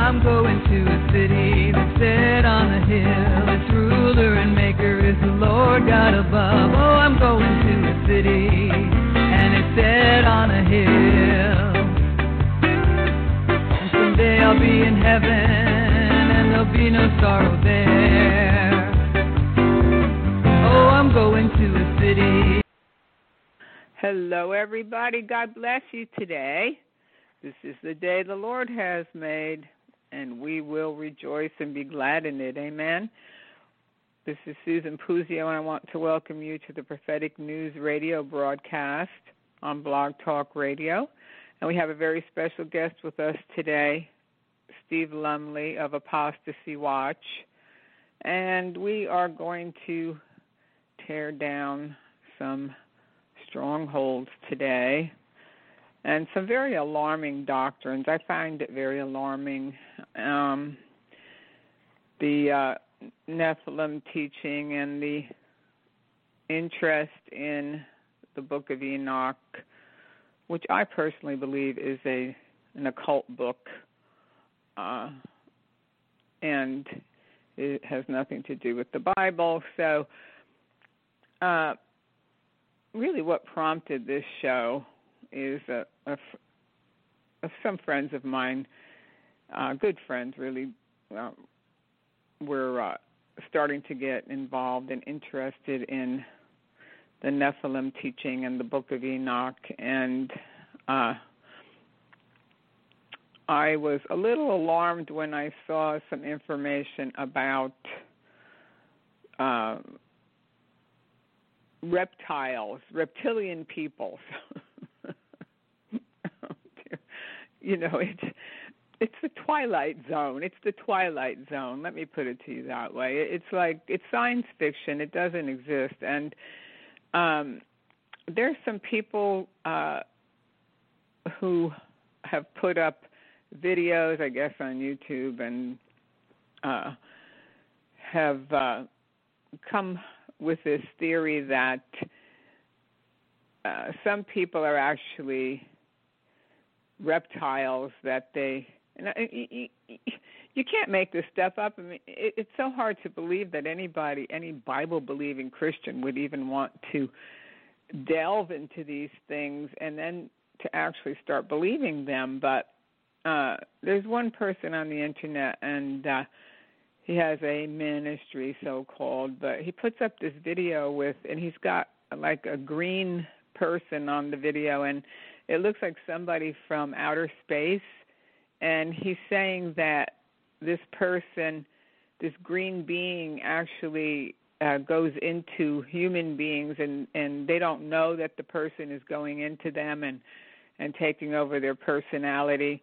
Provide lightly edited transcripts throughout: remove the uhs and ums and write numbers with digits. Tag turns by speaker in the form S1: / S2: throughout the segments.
S1: I'm going to a city that's set on a hill. Its ruler and maker is the Lord God above. Oh, I'm going to a city, and it's set on a hill. And someday I'll be in heaven, and there'll be no sorrow there. Oh, I'm going to a city.
S2: Hello, everybody. God bless you today. This is the day the Lord has made, and we will rejoice and be glad in it. Amen. This is Susan Puzio, and I want to welcome you to the Prophetic News Radio broadcast on Blog Talk Radio. And we have a very special guest with us today, Steve Lumley of Apostasy Watch. And we are going to tear down some strongholds today and some very alarming doctrines. I find it very alarming. The Nephilim teaching and the interest in the Book of Enoch, which I personally believe is an occult book, and it has nothing to do with the Bible. So really what prompted this show is some friends of mine, good friends really, were starting to get involved and interested in the Nephilim teaching and the Book of Enoch, and I was a little alarmed when I saw some information about reptilian people. You know, it's the Twilight Zone. It's the Twilight Zone. Let me put it to you that way. It's like, it's science fiction. It doesn't exist. And there's some people who have put up videos, I guess, on YouTube and have come with this theory that some people are actually reptiles, that they... You can't make this stuff up. I mean, it's so hard to believe that any Bible-believing Christian would even want to delve into these things and then to actually start believing them. But there's one person on the internet, and he has a ministry, so-called, but he puts up this video and he's got like a green person on the video, and it looks like somebody from outer space, and he's saying that this person, this green being, actually goes into human beings, and they don't know that the person is going into them and taking over their personality.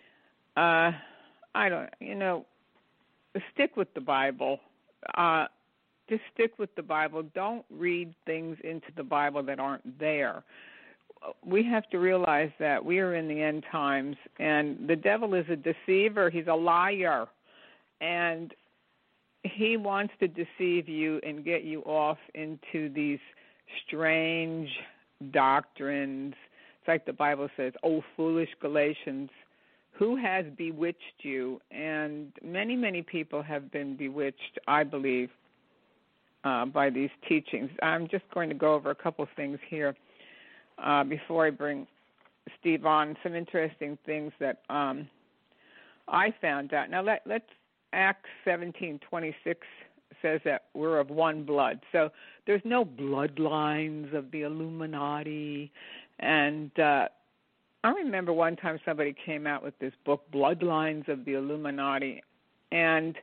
S2: Stick with the Bible. Just stick with the Bible. Don't read things into the Bible that aren't there. We have to realize that we are in the end times, and the devil is a deceiver. He's a liar, and he wants to deceive you and get you off into these strange doctrines. It's like the Bible says, "Oh, foolish Galatians, who has bewitched you?" And many, many people have been bewitched, I believe, by these teachings. I'm just going to go over a couple things here before I bring Steve on. Some interesting things that I found out. Now, let's Acts 17:26 says that we're of one blood. So there's no bloodlines of the Illuminati. And I remember one time somebody came out with this book, Bloodlines of the Illuminati, and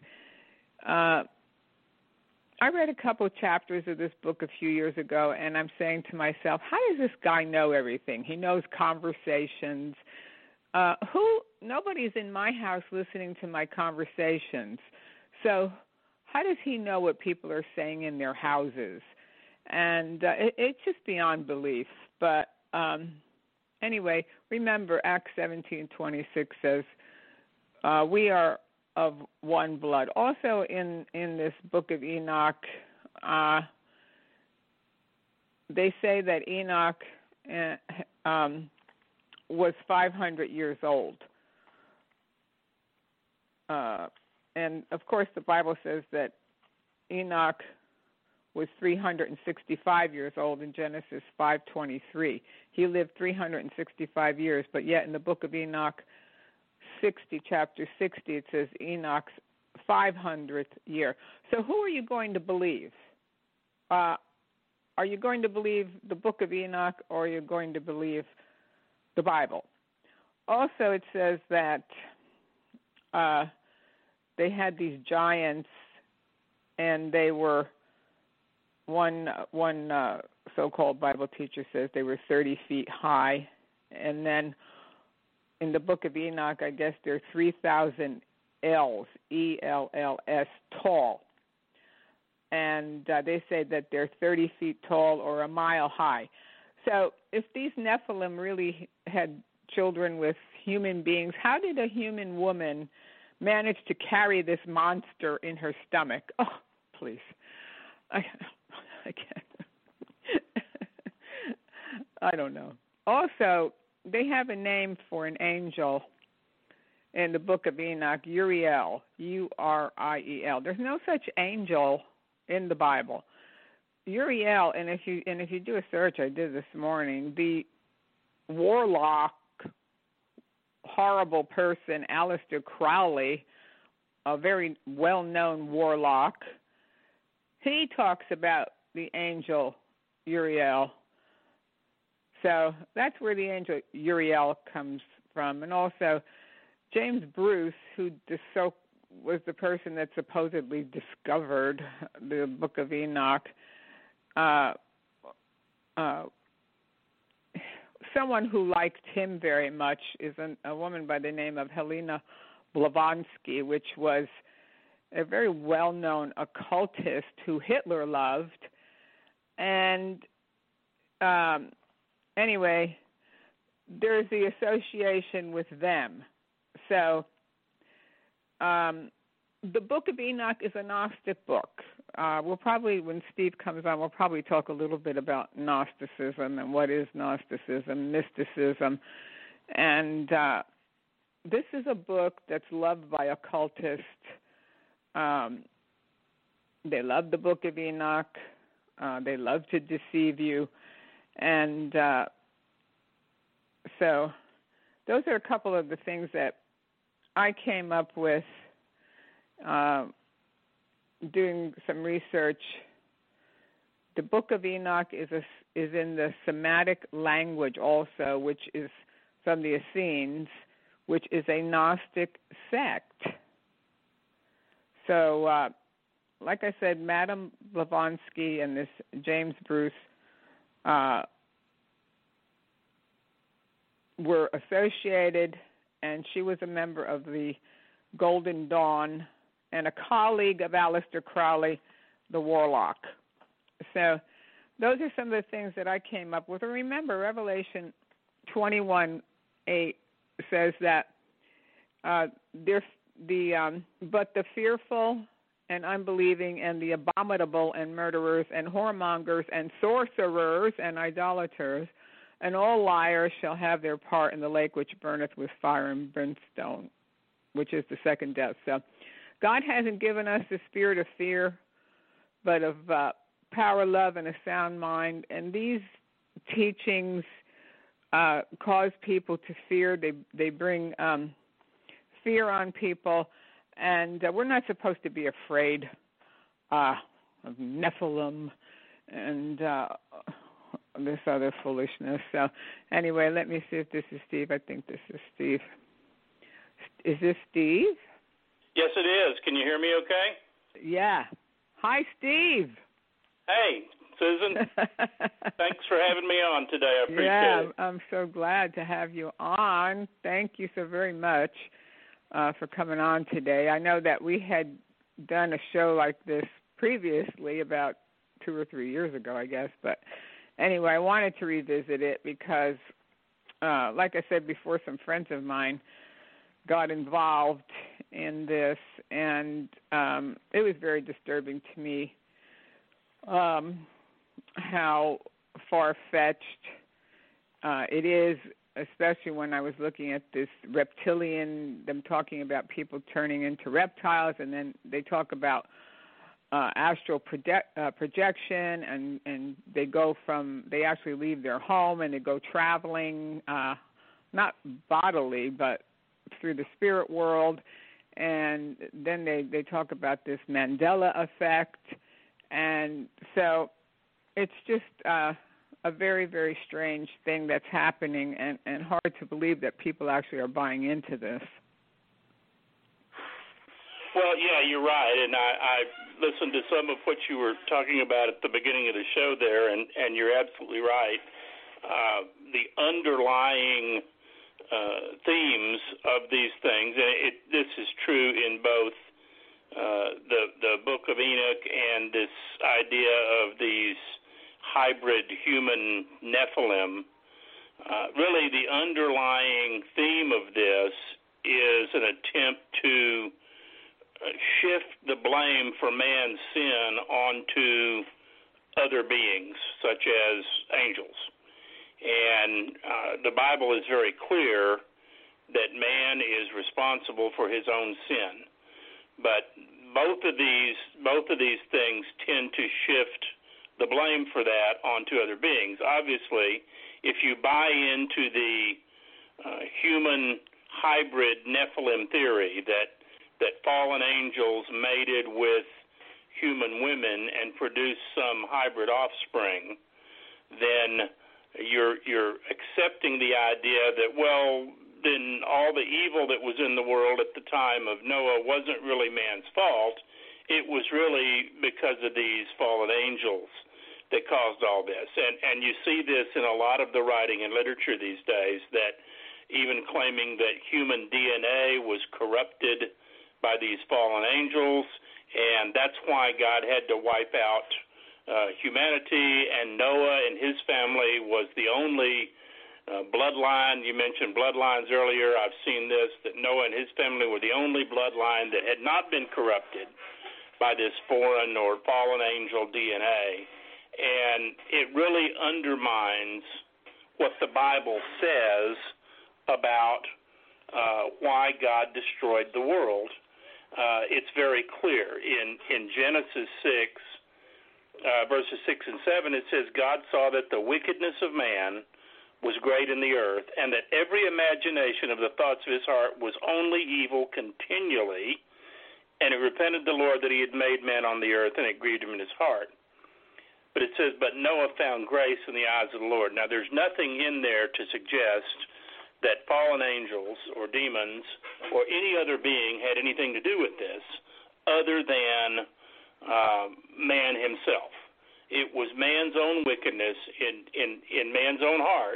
S2: I read a couple of chapters of this book a few years ago, and I'm saying to myself, how does this guy know everything? He knows conversations. Nobody's in my house listening to my conversations. So how does he know what people are saying in their houses? And it's just beyond belief. But anyway, remember Acts 17:26 says, we are of one blood. Also in this book of Enoch, they say that Enoch was 500 years old. and of course the Bible says that Enoch was 365 years old in Genesis 5:23. He lived 365 years, but yet in the book of Enoch 60, chapter 60, it says Enoch's 500th year. So who are you going to believe? Are you going to believe the book of Enoch, or are you going to believe the Bible? Also, it says that they had these giants, and they were one so-called Bible teacher says they were 30 feet high, and then in the book of Enoch, I guess they're 3,000 ells, E-L-L-S, tall. And they say that they're 30 feet tall or a mile high. So if these Nephilim really had children with human beings, how did a human woman manage to carry this monster in her stomach? Oh, please. I can't. I don't know. Also, they have a name for an angel in the book of Enoch, Uriel, U-R-I-E-L. There's no such angel in the Bible. Uriel, and if you do a search, I did this morning, the warlock, horrible person, Aleister Crowley, a very well-known warlock, he talks about the angel Uriel. So that's where the angel Uriel comes from. And also, James Bruce, who was the person that supposedly discovered the book of Enoch, someone who liked him very much is a woman by the name of Helena Blavatsky, which was a very well-known occultist who Hitler loved. And anyway, there's the association with them. So the book of Enoch is a Gnostic book. We'll probably, when Steve comes on, we'll probably talk a little bit about Gnosticism and what is Gnosticism, mysticism. And this is a book that's loved by occultists. They love the book of Enoch. They love to deceive you. And so those are a couple of the things that I came up with doing some research. The book of Enoch is in the Semitic language also, which is from the Essenes, which is a Gnostic sect. So, like I said, Madame Blavatsky and this James Bruce were associated, and she was a member of the Golden Dawn and a colleague of Aleister Crowley, the warlock. So those are some of the things that I came up with. And remember, Revelation 21:8 says that but the fearful and unbelieving and the abominable and murderers and whoremongers and sorcerers and idolaters and all liars shall have their part in the lake which burneth with fire and brimstone, which is the second death. So God hasn't given us the spirit of fear, but of power, love, and a sound mind. And these teachings cause people to fear. They bring fear on people. And we're not supposed to be afraid of Nephilim and this other foolishness. So anyway, let me see if this is Steve. I think this is Steve. Is this Steve?
S3: Yes, it is. Can you hear me okay?
S2: Yeah. Hi, Steve.
S3: Hey, Susan. Thanks for having me on today. I appreciate it.
S2: I'm so glad to have you on. Thank you so very much for coming on today. I know that we had done a show like this previously about 2 or 3 years ago, I guess. But anyway, I wanted to revisit it because, like I said before, some friends of mine got involved in this, and it was very disturbing to me how far-fetched it is. especially when I was looking at this reptilian, them talking about people turning into reptiles, and then they talk about astral projection, and they actually leave their home and they go traveling, not bodily, but through the spirit world. And then they talk about this Mandela effect. And so it's just a very, very strange thing that's happening, and hard to believe that people actually are buying into this.
S3: Well, yeah, you're right, and I listened to some of what you were talking about at the beginning of the show there, and you're absolutely right. The underlying themes of these things, and this is true in both the Book of Enoch and this idea of these hybrid human Nephilim. Really, the underlying theme of this is an attempt to shift the blame for man's sin onto other beings, such as angels. And the Bible is very clear that man is responsible for his own sin. But both of these things tend to shift the blame for that onto other beings. Obviously, if you buy into the human hybrid Nephilim theory that fallen angels mated with human women and produced some hybrid offspring, then you're accepting the idea that, well, then all the evil that was in the world at the time of Noah wasn't really man's fault. It was really because of these fallen angels that caused all this. And you see this in a lot of the writing and literature these days, that even claiming that human DNA was corrupted by these fallen angels, and that's why God had to wipe out humanity, and Noah and his family was the only bloodline. You mentioned bloodlines earlier. I've seen this, that Noah and his family were the only bloodline that had not been corrupted by this foreign or fallen angel DNA. And it really undermines what the Bible says about why God destroyed the world. It's very clear. In Genesis 6, verses 6 and 7, it says, God saw that the wickedness of man was great in the earth, and that every imagination of the thoughts of his heart was only evil continually, and it repented the Lord that he had made man on the earth, and it grieved him in his heart. But it says, but Noah found grace in the eyes of the Lord. Now, there's nothing in there to suggest that fallen angels or demons or any other being had anything to do with this other than man himself. It was man's own wickedness in man's own heart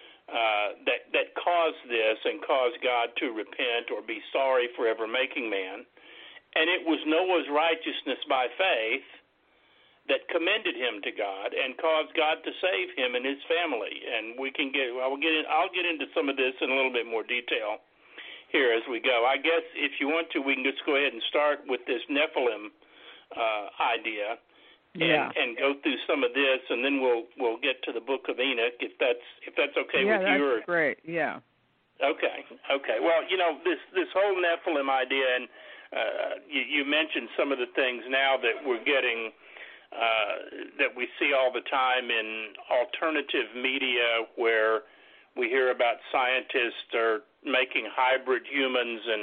S3: that caused this and caused God to repent or be sorry for ever making man. And it was Noah's righteousness by faith that commended him to God and caused God to save him and his family. And I'll get into some of this in a little bit more detail here as we go. I guess if you want to, we can just go ahead and start with this Nephilim idea and go through some of this, and then we'll get to the Book of Enoch if that's okay with you.
S2: Yeah, that's great. Yeah.
S3: Okay. Well, this whole Nephilim idea, and you mentioned some of the things now that we're getting. That we see all the time in alternative media, where we hear about scientists are making hybrid humans and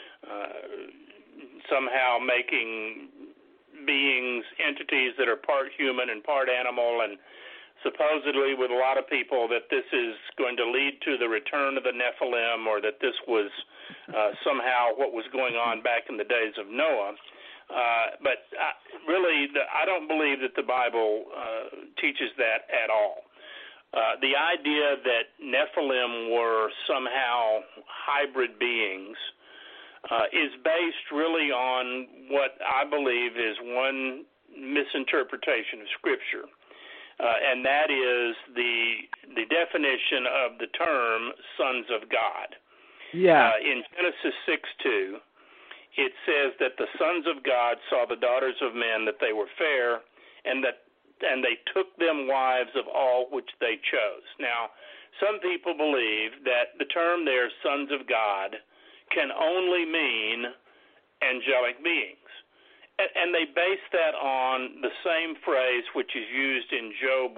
S3: somehow making beings, entities that are part human and part animal, and supposedly with a lot of people that this is going to lead to the return of the Nephilim, or that this was somehow what was going on back in the days of Noah. But really, I don't believe that the Bible teaches that at all. The idea that Nephilim were somehow hybrid beings is based really on what I believe is one misinterpretation of Scripture, and that is the definition of the term sons of God.
S2: Yeah.
S3: In Genesis 6:2. It says that the sons of God saw the daughters of men, that they were fair, and they took them wives of all which they chose. Now, some people believe that the term there, sons of God, can only mean angelic beings. And they base that on the same phrase which is used in Job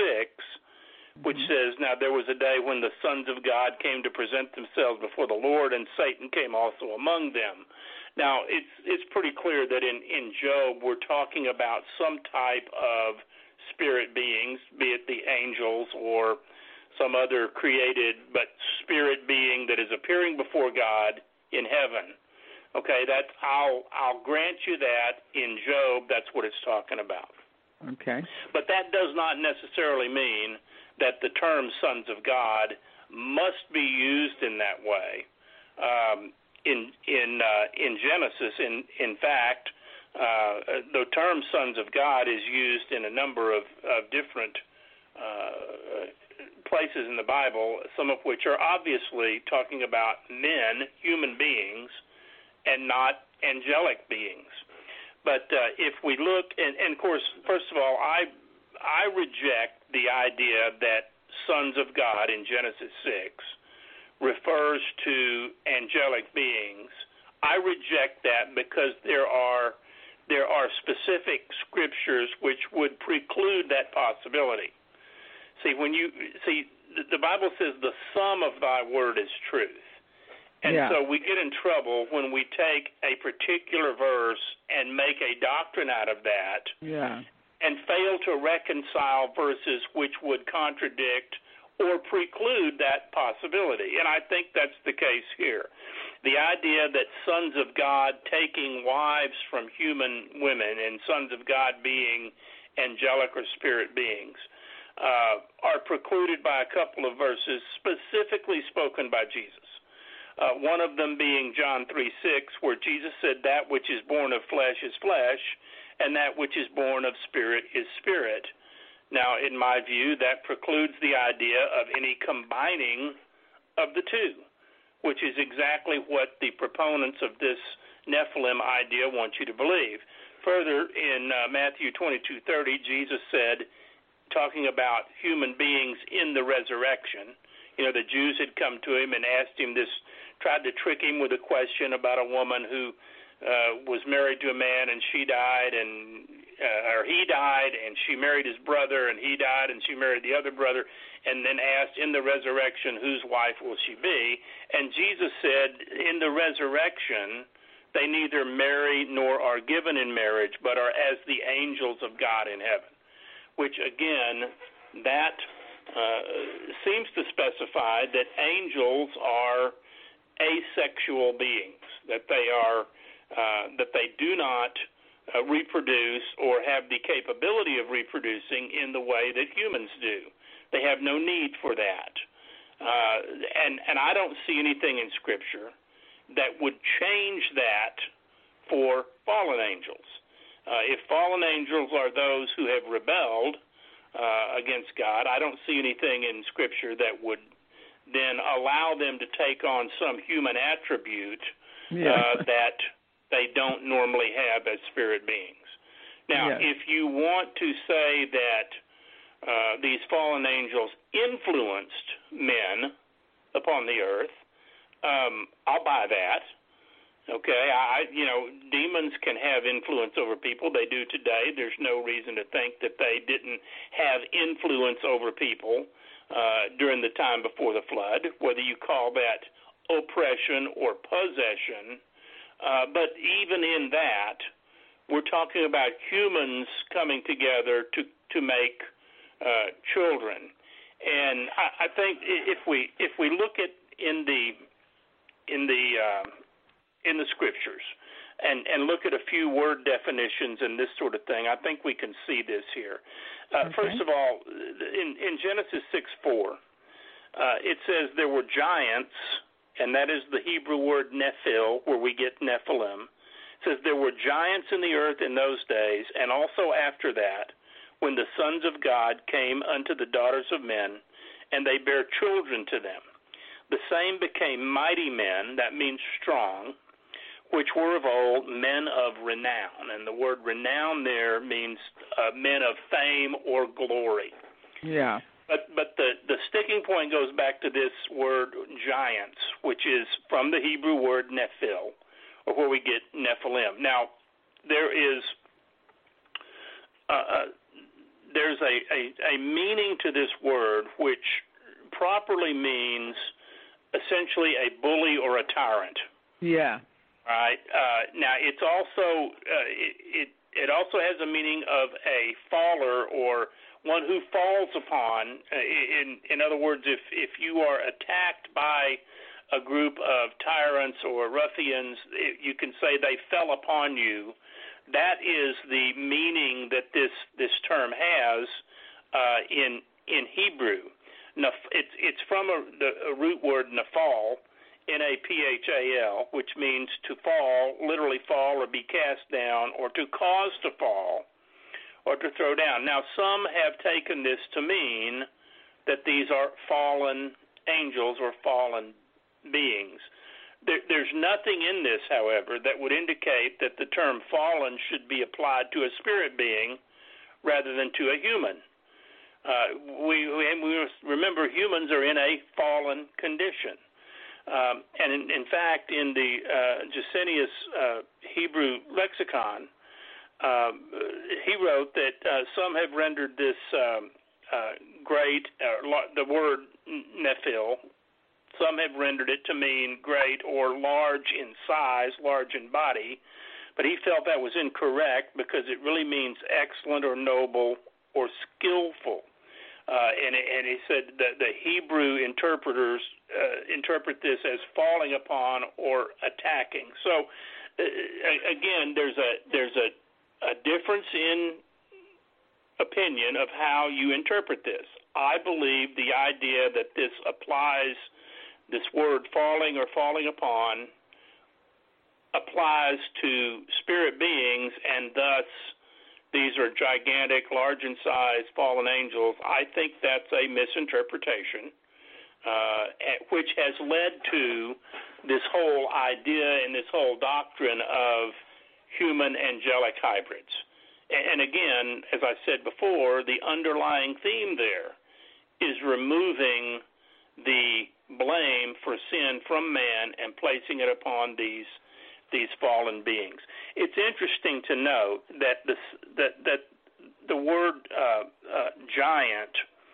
S3: 1:6, which says, now there was a day when the sons of God came to present themselves before the Lord, and Satan came also among them. Now, it's pretty clear that in Job we're talking about some type of spirit beings, be it the angels or some other created but spirit being that is appearing before God in heaven. Okay, I'll grant you that in Job that's what it's talking about.
S2: Okay.
S3: But that does not necessarily mean that the term sons of God must be used in that way. In Genesis, in fact, the term sons of God is used in a number of different places in the Bible, some of which are obviously talking about men, human beings, and not angelic beings. But if we look, and of course, first of all, I reject the idea that sons of God in Genesis 6 refers to angelic beings. I reject that because there are specific scriptures which would preclude that possibility. See, the Bible says the sum of thy word is truth. And so we get in trouble when we take a particular verse and make a doctrine out of that and fail to reconcile verses which would contradict or preclude that possibility. And I think that's the case here. The idea that sons of God taking wives from human women and sons of God being angelic or spirit beings are precluded by a couple of verses specifically spoken by Jesus. One of them being John 3:6, where Jesus said, that which is born of flesh is flesh, and that which is born of spirit is spirit. Now, in my view, that precludes the idea of any combining of the two, which is exactly what the proponents of this Nephilim idea want you to believe. Further, in Matthew 22:30, Jesus said, talking about human beings in the resurrection, the Jews had come to him and asked him this, tried to trick him with a question about a woman who was married to a man and she died, or he died, and she married his brother, and he died, and she married the other brother, and then asked in the resurrection, whose wife will she be? And Jesus said, in the resurrection, they neither marry nor are given in marriage, but are as the angels of God in heaven, which, again, that seems to specify that angels are asexual beings, that they do not reproduce or have the capability of reproducing in the way that humans do. They have no need for that. And I don't see anything in Scripture that would change that for fallen angels. If fallen angels are those who have rebelled against God, I don't see anything in Scripture that would then allow them to take on some human attribute that they don't normally have as spirit beings. Now, if you want to say that these fallen angels influenced men upon the earth, I'll buy that. Okay, demons can have influence over people. They do today. There's no reason to think that they didn't have influence over people during the time before the flood, whether you call that oppression or possession. But even in that, we're talking about humans coming together to make children. And I think if we look at in the Scriptures and look at a few word definitions and this sort of thing, I think we can see this here. First of all, in Genesis 6:4, it says there were giants, and that is the Hebrew word nephil, where we get Nephilim. It says there were giants in the earth in those days, and also after that, when the sons of God came unto the daughters of men, and they bare children to them. The same became mighty men, that means strong, which were of old men of renown. And the word renown there means men of fame or glory.
S2: Yeah.
S3: But the sticking point goes back to this word giants, which is from the Hebrew word nephil, or where we get Nephilim. Now, there's a meaning to this word which properly means essentially a bully or a tyrant.
S2: Yeah.
S3: Right. Now, it's also it also has a meaning of a faller or one who falls upon. In other words, if you are attacked by a group of tyrants or ruffians, you can say they fell upon you. That is the meaning that this term has in Hebrew. It's from a root word naphal, N-A-P-H-A-L, which means to fall, literally fall or be cast down, or to cause to fall, or to throw down. Now, some have taken this to mean that these are fallen angels or fallen beings. There's nothing in this, however, that would indicate that the term fallen should be applied to a spirit being rather than to a human. We remember humans are in a fallen condition. And in fact, in the Gesenius Hebrew lexicon, he wrote that some have rendered this great, the word nephil, some have rendered it to mean great or large in size, large in body, but he felt that was incorrect because it really means excellent or noble or skillful. And he said that the Hebrew interpreters interpret this as falling upon or attacking. So again, there's a difference in opinion of how you interpret this. I believe the idea that this applies, this word falling or falling upon, applies to spirit beings, and thus these are gigantic, large in size, fallen angels. I think that's a misinterpretation, which has led to this whole idea and this whole doctrine of human angelic hybrids. And again, as I said before, the underlying theme there is removing the blame for sin from man and placing it upon these fallen beings. It's interesting to note that the word giant,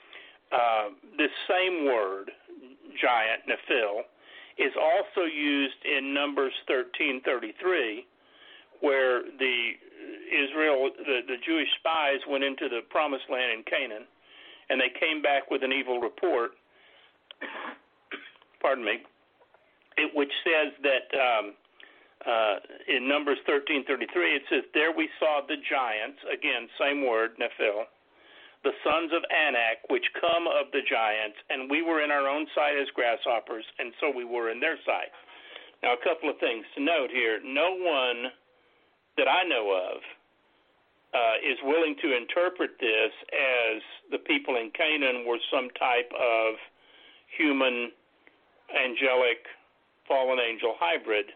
S3: this same word, giant, nephil, is also used in Numbers 13:33, where the Jewish spies went into the promised land in Canaan, and they came back with an evil report, which says that in Numbers 13:33, it says, "There we saw the giants," again, same word, nephil, "the sons of Anak, which come of the giants, and we were in our own sight as grasshoppers, and so we were in their sight." Now, a couple of things to note here. No one that I know of is willing to interpret this as the people in Canaan were some type of human, angelic, fallen angel hybrid.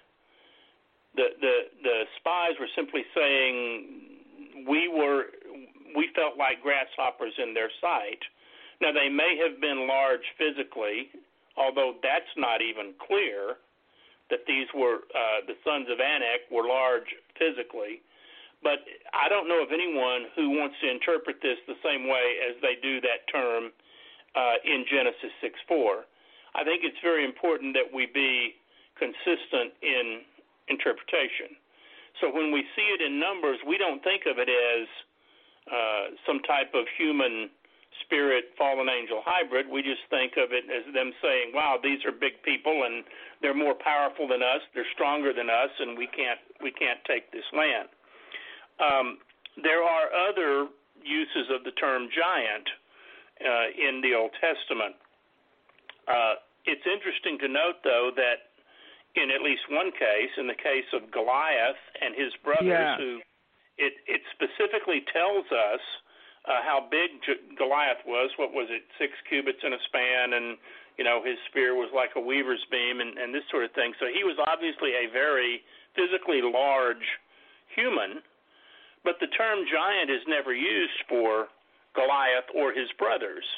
S3: The spies were simply saying we felt like grasshoppers in their sight. Now, they may have been large physically, although that's not even clear that these were the sons of Anak were large physically. But I don't know of anyone who wants to interpret this the same way as they do that term in Genesis 6:4. I think it's very important that we be consistent in interpretation. So when we see it in Numbers, we don't think of it as some type of human spirit fallen angel hybrid. We just think of it as them saying, wow, these are big people and they're more powerful than us, they're stronger than us, and we can't take this land. There are other uses of the term giant in the Old Testament. It's interesting to note, though, that in at least one case, in the case of Goliath and his brothers, who it specifically tells us how big Goliath was. What was it, 6 cubits in a span, and his spear was like a weaver's beam, and this sort of thing. So he was obviously a very physically large human, but the term giant is never used for Goliath or his brothers.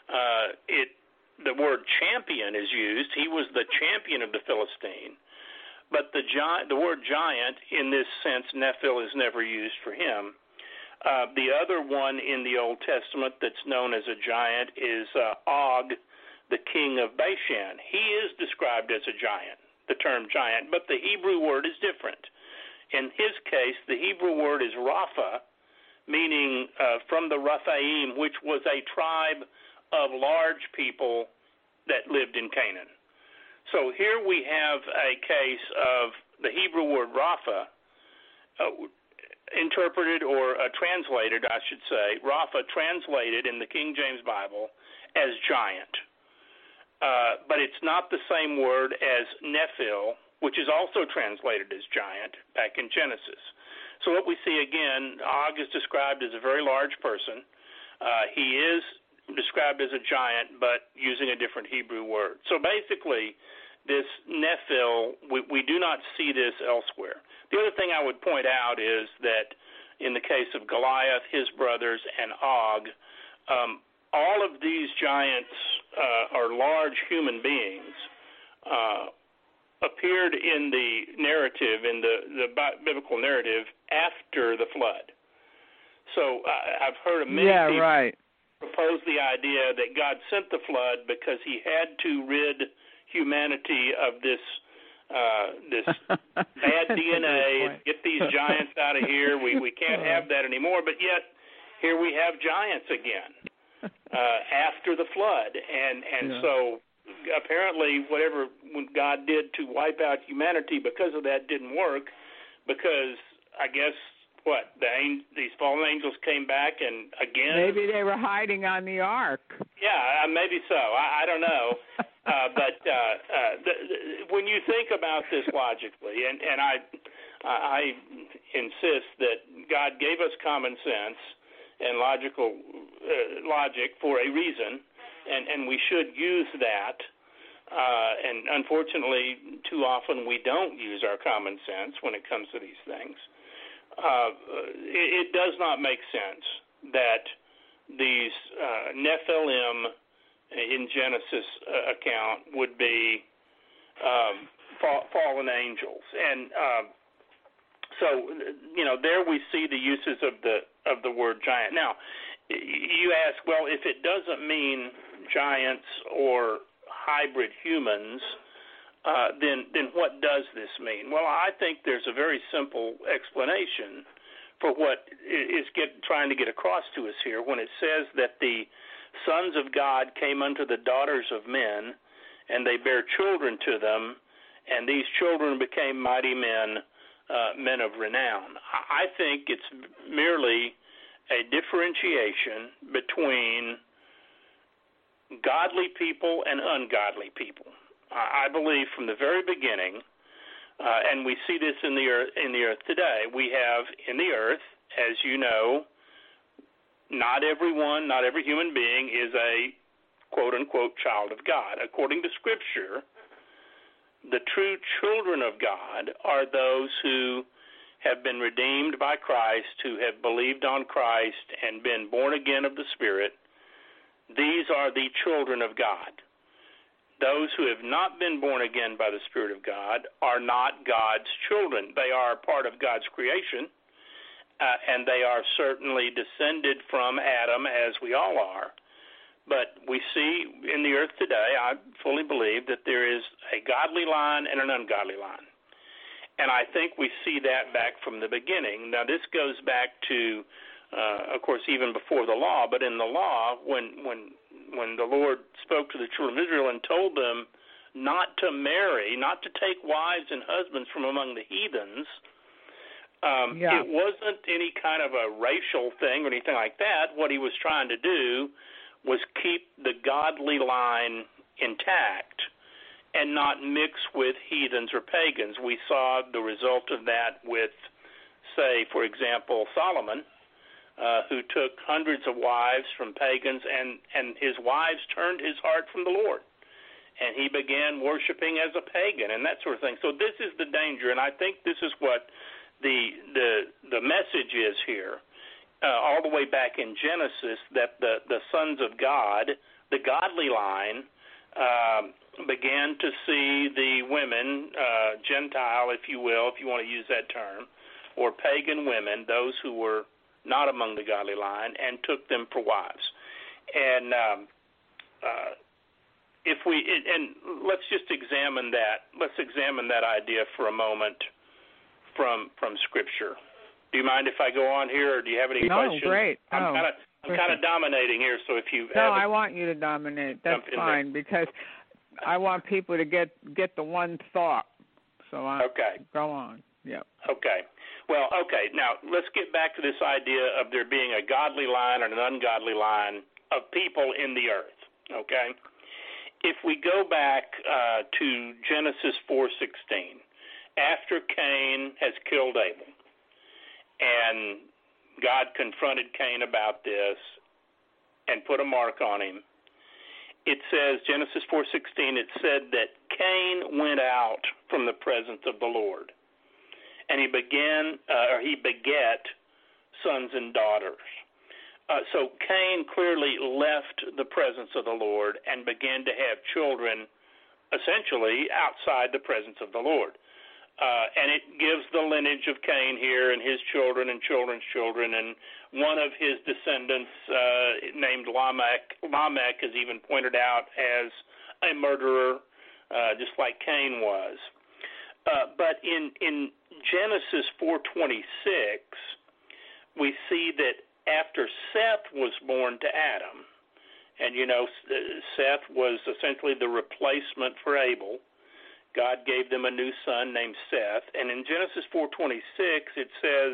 S3: the word champion is used. He was the champion of the Philistine. But the word giant, in this sense, Nephil, is never used for him. The other one in the Old Testament that's known as a giant is Og, the king of Bashan. He is described as a giant, the term giant, but the Hebrew word is different. In his case, the Hebrew word is Rapha, meaning from the Raphaim, which was a tribe of large people that lived in Canaan. So here we have a case of the Hebrew word Rapha, interpreted or translated, I should say, Rapha translated in the King James Bible as giant. But it's not the same word as Nephil, which is also translated as giant back in Genesis. So what we see again, Og is described as a very large person. He is described as a giant, but using a different Hebrew word. So basically, this Nephil, we do not see this elsewhere. The other thing I would point out is that in the case of Goliath, his brothers, and Og, all of these giants are large human beings, appeared in the narrative, in the biblical narrative, after the flood. So I've heard of many people propose the idea that God sent the flood because he had to rid humanity of this bad DNA, get these giants out of here. We can't have that anymore. But yet, here we have giants again after the flood. And so apparently whatever God did to wipe out humanity because of that didn't work, because I guess these fallen angels came back and again.
S2: Maybe they were hiding on the ark.
S3: Yeah, maybe so. I don't know. But when you think about this logically, and I insist that God gave us common sense and logic for a reason, and we should use that. And unfortunately, too often we don't use our common sense when it comes to these things. It does not make sense that these Nephilim in Genesis account would be fallen angels, and so there we see the uses of the word giant. Now, you ask, well, if it doesn't mean giants or hybrid humans, then what does this mean? Well, I think there's a very simple explanation for what is trying to get across to us here when it says that the sons of God came unto the daughters of men, and they bare children to them, and these children became mighty men, men of renown. I think it's merely a differentiation between godly people and ungodly people. I believe from the very beginning, and we see this in the earth today, we have in the earth, as you know, not every human being is a quote-unquote child of God. According to Scripture, the true children of God are those who have been redeemed by Christ, who have believed on Christ and been born again of the Spirit. These are the children of God. Those who have not been born again by the Spirit of God are not God's children. They are part of God's creation, and they are certainly descended from Adam, as we all are. But we see in the earth today, I fully believe, that there is a godly line and an ungodly line. And I think we see that back from the beginning. Now, this goes back to, of course, even before the law, but in the law, when the Lord spoke to the children of Israel and told them not to marry, not to take wives and husbands from among the heathens, it wasn't any kind of a racial thing or anything like that. What he was trying to do was keep the godly line intact and not mix with heathens or pagans. We saw the result of that with, say, for example, Solomon, who took hundreds of wives from pagans, and his wives turned his heart from the Lord, and he began worshiping as a pagan and that sort of thing. So this is the danger, and I think this is what the message is here, all the way back in Genesis, that the sons of God the godly line began to see the women, Gentile, if you will, if you want to use that term, or pagan women, those who were not among the godly line, and took them for wives. And let's just examine that. Let's examine that idea for a moment from Scripture. Do you mind if I go on here, or do you have any questions?
S2: No, great.
S3: I'm kind of dominating here, so if you
S2: I want you to dominate. That's fine, because I want people to get the one thought. So
S3: okay.
S2: Go on. Yep.
S3: Okay. Well, okay. Now let's get back to this idea of there being a godly line and an ungodly line of people in the earth. Okay. If we go back to Genesis 4:16, after Cain has killed Abel, and God confronted Cain about this and put a mark on him, it says, Genesis 4:16, it said that Cain went out from the presence of the Lord, and he beget sons and daughters. So Cain clearly left the presence of the Lord and began to have children essentially outside the presence of the Lord. And it gives the lineage of Cain here and his children and children's children, and one of his descendants named Lamech is even pointed out as a murderer, just like Cain was. But in Genesis 4:26, we see that after Seth was born to Adam, and Seth was essentially the replacement for Abel, God gave them a new son named Seth. And in Genesis 4:26, it says,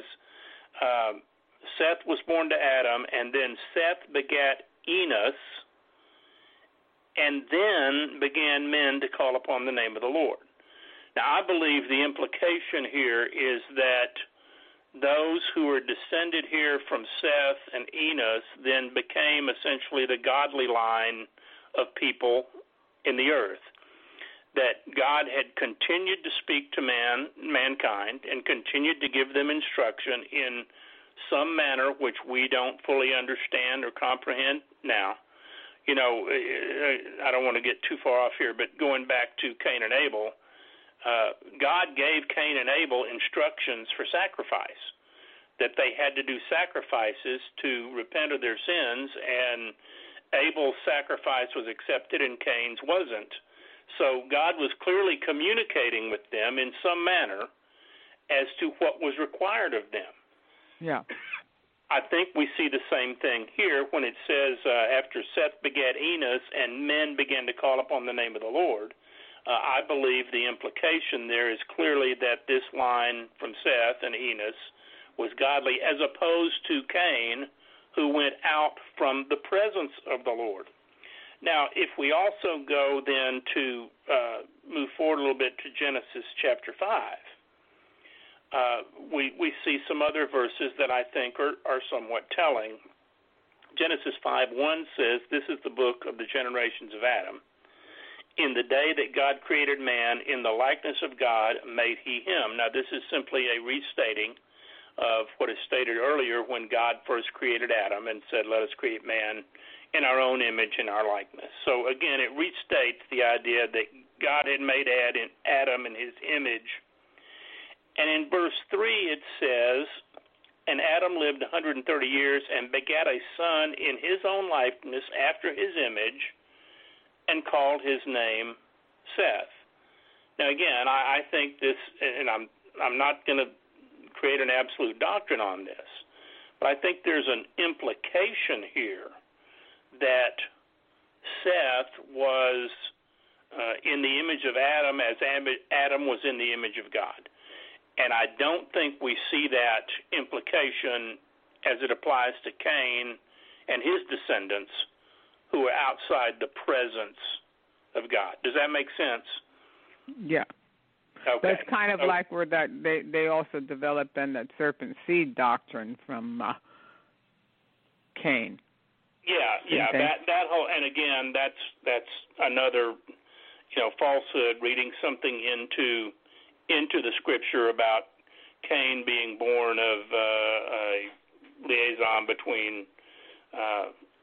S3: Seth was born to Adam, and then Seth begat Enos, and then began men to call upon the name of the Lord. Now, I believe the implication here is that those who were descended here from Seth and Enos then became essentially the godly line of people in the earth. That God had continued to speak to mankind and continued to give them instruction in some manner which we don't fully understand or comprehend now. I don't want to get too far off here, but going back to Cain and Abel, God gave Cain and Abel instructions for sacrifice, that they had to do sacrifices to repent of their sins, and Abel's sacrifice was accepted and Cain's wasn't. So God was clearly communicating with them in some manner as to what was required of them.
S2: Yeah.
S3: I think we see the same thing here when it says, after Seth begat Enos and men began to call upon the name of the Lord. I believe the implication there is clearly that this line from Seth and Enos was godly, as opposed to Cain, who went out from the presence of the Lord. Now, if we also go then to move forward a little bit to Genesis chapter 5, we see some other verses that I think are somewhat telling. Genesis 5:1 says, "This is the book of the generations of Adam. In the day that God created man, in the likeness of God made he him." Now, this is simply a restating of what is stated earlier when God first created Adam and said, "Let us create man in our own image and our likeness." So, again, it restates the idea that God had made Adam in his image. And in verse 3 it says, "And Adam lived 130 years and begat a son in his own likeness after his image, and called his name Seth." Now, again, I think this, and I'm not going to create an absolute doctrine on this, but I think there's an implication here that Seth was in the image of Adam as Adam was in the image of God. And I don't think we see that implication as it applies to Cain and his descendants who are outside the presence of God. Does that make sense?
S2: Yeah.
S3: Okay.
S2: That's kind of like where that they also developed then that serpent seed doctrine from Cain.
S3: Yeah, that whole, and again, that's another, falsehood, reading something into the scripture about Cain being born of a liaison between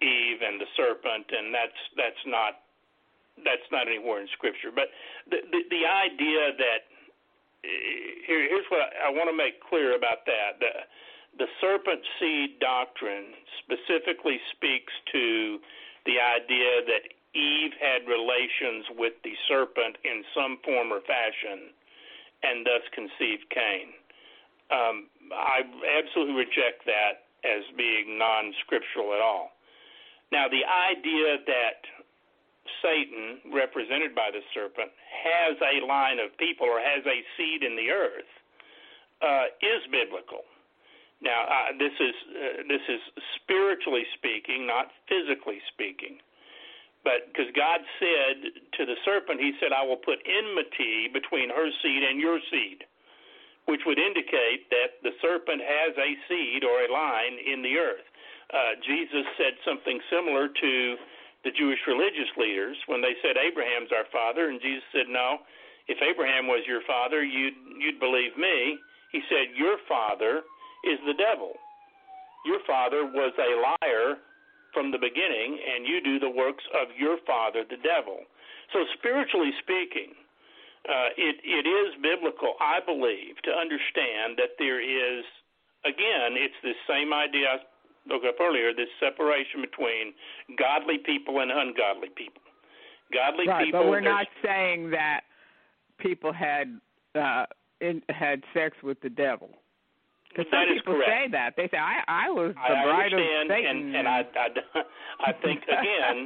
S3: Eve and the serpent, and that's not anywhere in Scripture. But the idea that here's what I want to make clear about that. The serpent seed doctrine specifically speaks to the idea that Eve had relations with the serpent in some form or fashion and thus conceived Cain. I absolutely reject that as being non-scriptural at all. Now, the idea that Satan, represented by the serpent, has a line of people or has a seed in the earth is biblical. Now, this is spiritually speaking, not physically speaking. But because God said to the serpent, he said, I will put enmity between her seed and your seed, which would indicate that the serpent has a seed or a line in the earth. Jesus said something similar to the Jewish religious leaders when they said Abraham's our father, and Jesus said, no, if Abraham was your father, you'd believe me. He said, your father is the devil. Your father was a liar from the beginning, and you do the works of your father, the devil. So spiritually speaking, it is biblical, I believe, to understand that there is, again, it's this same idea I spoke up earlier, this separation between godly people and ungodly people. Godly
S2: right,
S3: people.
S2: But we're not saying that people had sex with the devil. Because some people say that. They say, I was the bride of Satan.
S3: And I think, again,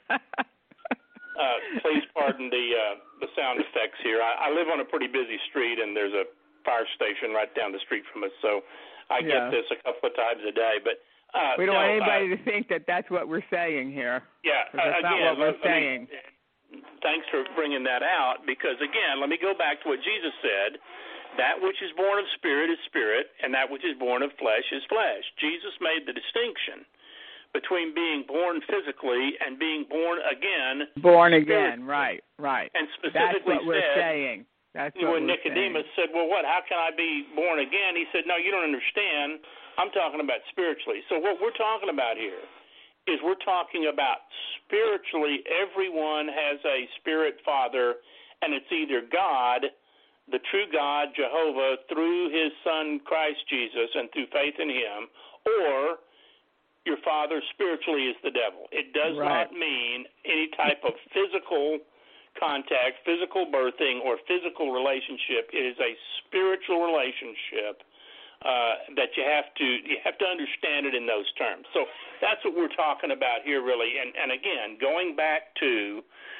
S3: please pardon the sound effects here. I live on a pretty busy street, and there's a fire station right down the street from us, so I get this a couple of times a day. But
S2: we don't want anybody to think that that's what we're saying here.
S3: Yeah,
S2: that's not what we're saying.
S3: Thanks for bringing that out, because, again, let me go back to what Jesus said. That which is born of spirit is spirit, and that which is born of flesh is flesh. Jesus made the distinction between being born physically and being born again.
S2: Born again, right.
S3: And specifically
S2: that's what we're saying. That's what
S3: when Nicodemus said, well, how can I be born again? He said, no, you don't understand. I'm talking about spiritually. So what we're talking about here is we're talking about spiritually everyone has a spirit father, and it's either God, the true God, Jehovah, through his Son, Christ Jesus, and through faith in him, or your father spiritually is the devil. It does not mean any type of physical contact, physical birthing, or physical relationship. It is a spiritual relationship that you have to understand it in those terms. So that's what we're talking about here, really. And again, going back to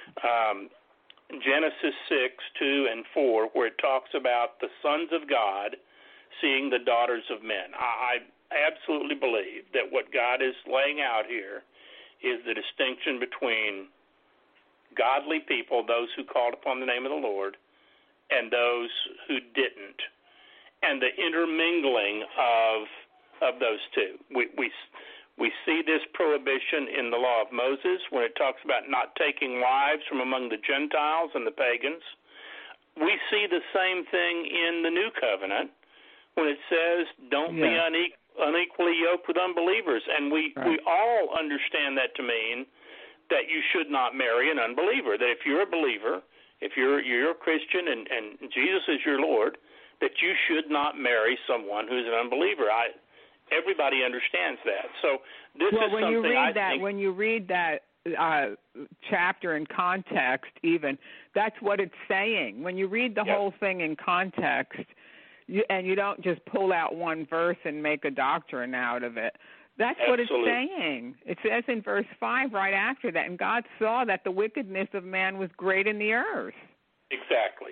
S3: Genesis 6:2 and 4, where it talks about the sons of God seeing the daughters of men. I absolutely believe that what God is laying out here is the distinction between godly people, those who called upon the name of the Lord, and those who didn't, and the intermingling of those two. We see this prohibition in the law of Moses when it talks about not taking wives from among the Gentiles and the pagans. We see the same thing in the New Covenant when it says don't be unequally yoked with unbelievers. And we all understand that to mean that you should not marry an unbeliever, that if you're a believer, if you're a Christian and Jesus is your Lord, that you should not marry someone who's an unbeliever. Everybody understands that. So this is something
S2: when you read that chapter in context, even that's what it's saying. When you read the whole thing in context, and you don't just pull out one verse and make a doctrine out of it. That's what it's saying. It says in verse 5 right after that, and God saw that the wickedness of man was great in the earth.
S3: Exactly.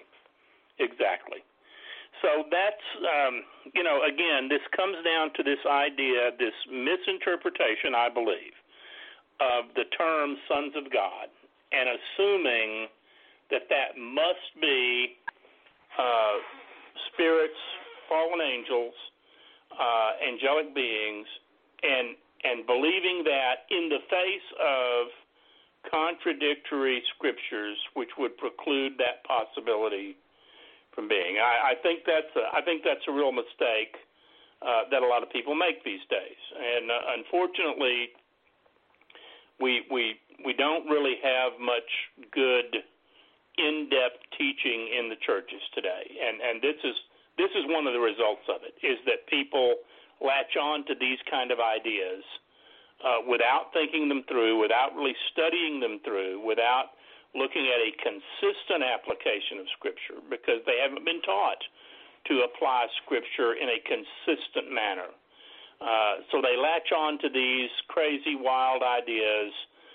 S3: So that's, again, this comes down to this idea, this misinterpretation, I believe, of the term sons of God, and assuming that must be spirits, fallen angels, angelic beings, and believing that in the face of contradictory scriptures which would preclude that possibility from being. I think that's a real mistake that a lot of people make these days. And unfortunately, we don't really have much good in-depth teaching in the churches today, and this is one of the results of it, is that people latch on to these kind of ideas without thinking them through, without really studying them through, without looking at a consistent application of Scripture, because they haven't been taught to apply Scripture in a consistent manner. So they latch on to these crazy, wild ideas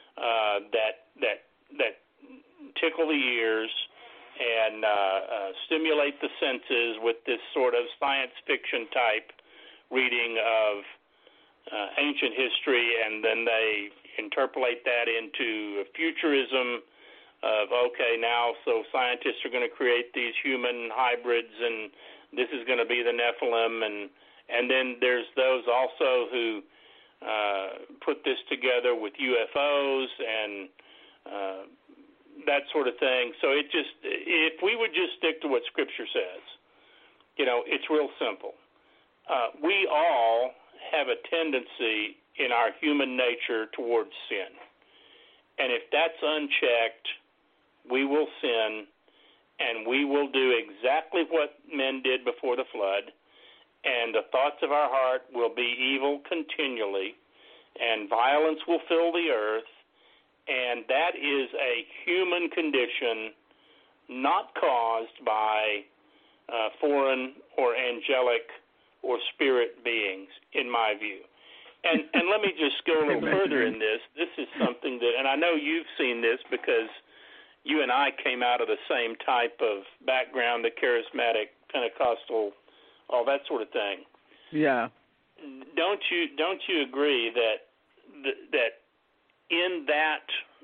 S3: that tickle the ears and stimulate the senses with this sort of science fiction type reading of ancient history, and then they interpolate that into futurism of, okay, now so scientists are going to create these human hybrids, and this is going to be the Nephilim, and then there's those also who put this together with UFOs and that sort of thing. So if we would just stick to what Scripture says, it's real simple. We all have a tendency in our human nature towards sin. And if that's unchecked, we will sin, and we will do exactly what men did before the flood, and the thoughts of our heart will be evil continually, and violence will fill the earth, and that is a human condition not caused by foreign or angelic or spirit beings, in my view. And let me just go a little further in this. This is something that, and I know you've seen this because you and I came out of the same type of background, the charismatic, Pentecostal, all that sort of thing.
S2: Yeah.
S3: Don't you agree that in that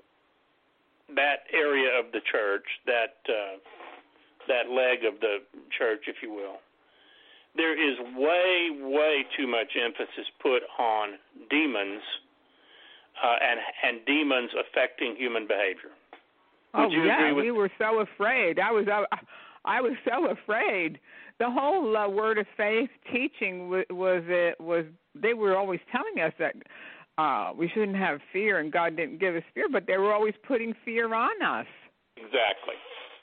S3: area of the church, that leg of the church, if you will, there is way, way too much emphasis put on demons and demons affecting human behavior. Would you agree with
S2: we were so afraid. I was so afraid. The whole Word of Faith teaching was they were always telling us that we shouldn't have fear, and God didn't give us fear, but they were always putting fear on us.
S3: Exactly.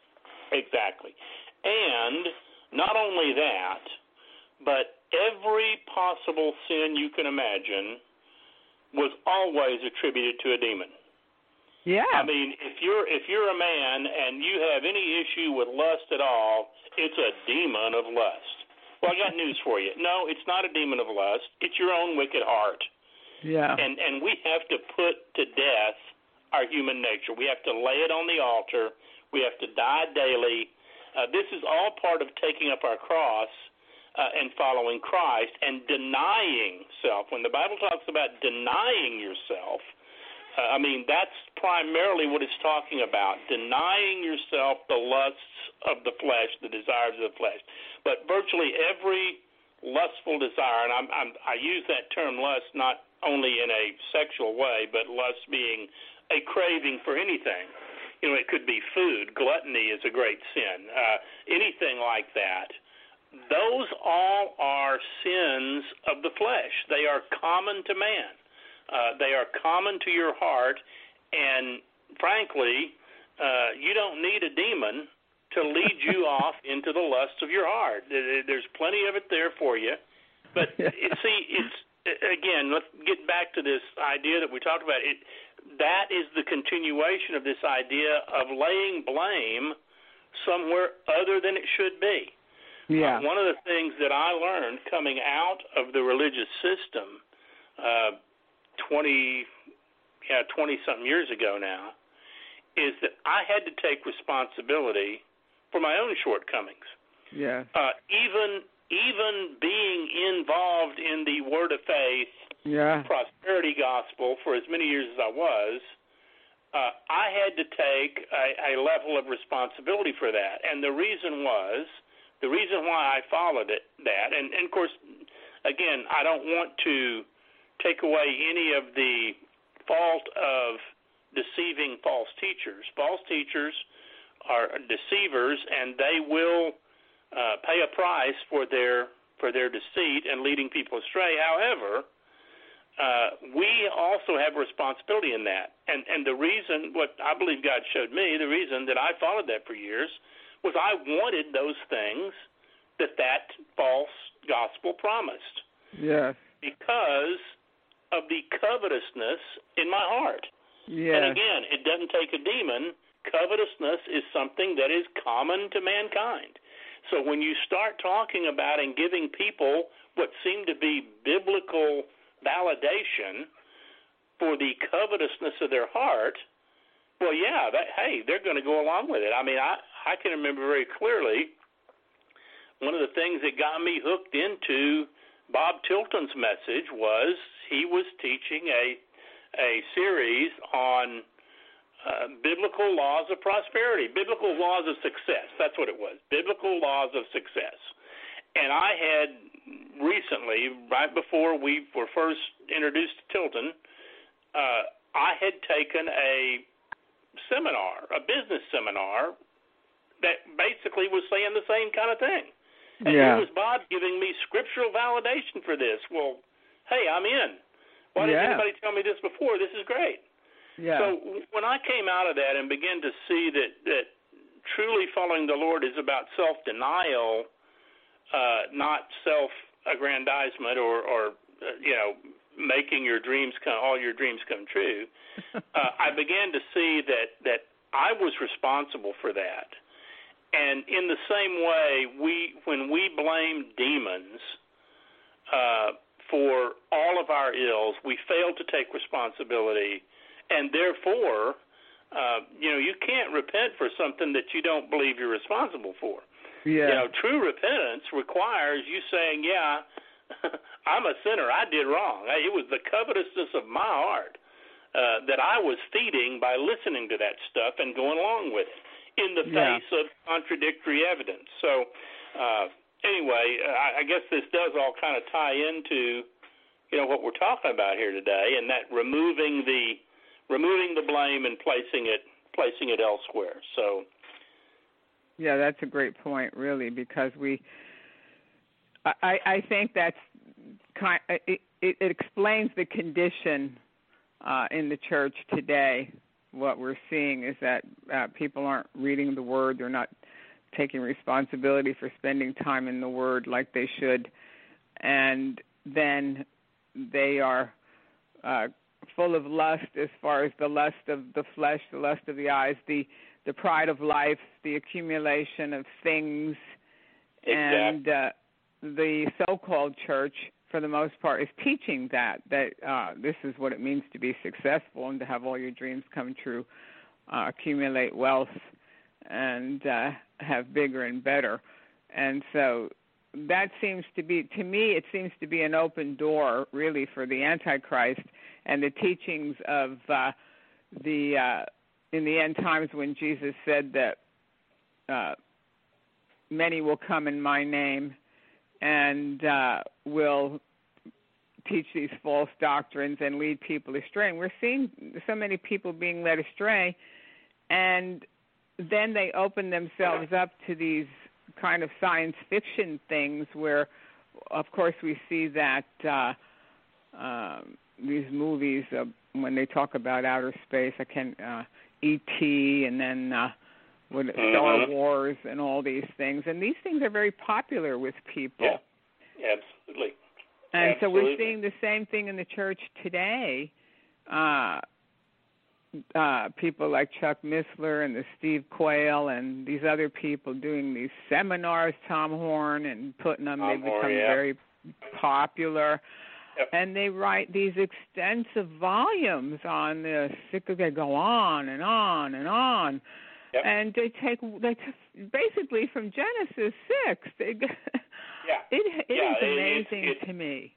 S3: And not only that, but every possible sin you can imagine was always attributed to a demon.
S2: Yeah.
S3: I mean, if you're a man and you have any issue with lust at all, it's a demon of lust. Well, I got news for you. No, it's not a demon of lust. It's your own wicked heart.
S2: Yeah.
S3: And we have to put to death our human nature. We have to lay it on the altar. We have to die daily. This is all part of taking up our cross and following Christ and denying self. When the Bible talks about denying yourself, I mean, that's primarily what it's talking about, denying yourself the lusts of the flesh, the desires of the flesh. But virtually every lustful desire, and I use that term lust not only in a sexual way, but lust being a craving for anything. It could be food. Gluttony is a great sin. Anything like that. Those all are sins of the flesh. They are common to man. They are common to your heart, and frankly, you don't need a demon to lead you off into the lusts of your heart. There's plenty of it there for you. But it's again, let's get back to this idea that we talked about. That is the continuation of this idea of laying blame somewhere other than it should be.
S2: Yeah.
S3: One of the things that I learned coming out of the religious system 20-something years ago now is that I had to take responsibility for my own shortcomings.
S2: Yeah.
S3: Even being involved in the Word of Faith, prosperity gospel for as many years as I was, I had to take a level of responsibility for that. And the reason why I followed that, and of course, again, I don't want to take away any of the fault of deceiving false teachers. False teachers are deceivers, and they will pay a price for their deceit and leading people astray. However, we also have responsibility in that. And the reason, what I believe God showed me, the reason that I followed that for years was I wanted those things that false gospel promised.
S2: Yes.
S3: Because of the covetousness in my heart.
S2: Yes.
S3: And again, it doesn't take a demon. Covetousness is something that is common to mankind. So when you start talking about and giving people what seem to be biblical validation for the covetousness of their heart, well, yeah, they're going to go along with it. I mean, I can remember very clearly one of the things that got me hooked into Bob Tilton's message was he was teaching a series on biblical laws of prosperity, biblical laws of success. That's what it was, biblical laws of success. And I had recently, right before we were first introduced to Tilton, I had taken a seminar, a business seminar, that basically was saying the same kind of thing. And here was Bob giving me scriptural validation for this. Well, hey, I'm in. Why didn't anybody tell me this before? This is great.
S2: Yeah.
S3: So when I came out of that and began to see that truly following the Lord is about self-denial, not self-aggrandizement or making all your dreams come true, I began to see that I was responsible for that. And in the same way, when we blame demons for all of our ills, we fail to take responsibility, and therefore, you can't repent for something that you don't believe you're responsible for.
S2: Yeah.
S3: True repentance requires you saying, yeah, I'm a sinner. I did wrong. It was the covetousness of my heart that I was feeding by listening to that stuff and going along with it in the face of contradictory evidence. So anyway, I guess this does all kind of tie into, what we're talking about here today, and that removing the blame and placing it elsewhere. So
S2: yeah, that's a great point, really, because I think that's it explains the condition in the church today. What we're seeing is that people aren't reading the Word. They're not taking responsibility for spending time in the Word like they should. And then they are full of lust as far as the lust of the flesh, the lust of the eyes, the pride of life, the accumulation of things.
S3: Exactly.
S2: And the so-called church, for the most part, is teaching that this is what it means to be successful and to have all your dreams come true, accumulate wealth, and have bigger and better. And so that seems to be, to me, it seems to be an open door, really, for the Antichrist and the teachings of in the end times when Jesus said that many will come in my name and will teach these false doctrines and lead people astray. And we're seeing so many people being led astray, and then they open themselves up to these kind of science fiction things where, of course, we see that these movies, when they talk about outer space, E.T. and then Star Wars and all these things. And these things are very popular with people.
S3: Yeah, absolutely.
S2: And so we're seeing the same thing in the church today. People like Chuck Missler and the Steve Quayle and these other people doing these seminars, Tom Horn, and putting them, they've become very popular.
S3: Yep.
S2: And they write these extensive volumes on this. They go on and on and on.
S3: Yep.
S2: And they take basically from Genesis 6. It is amazing to me.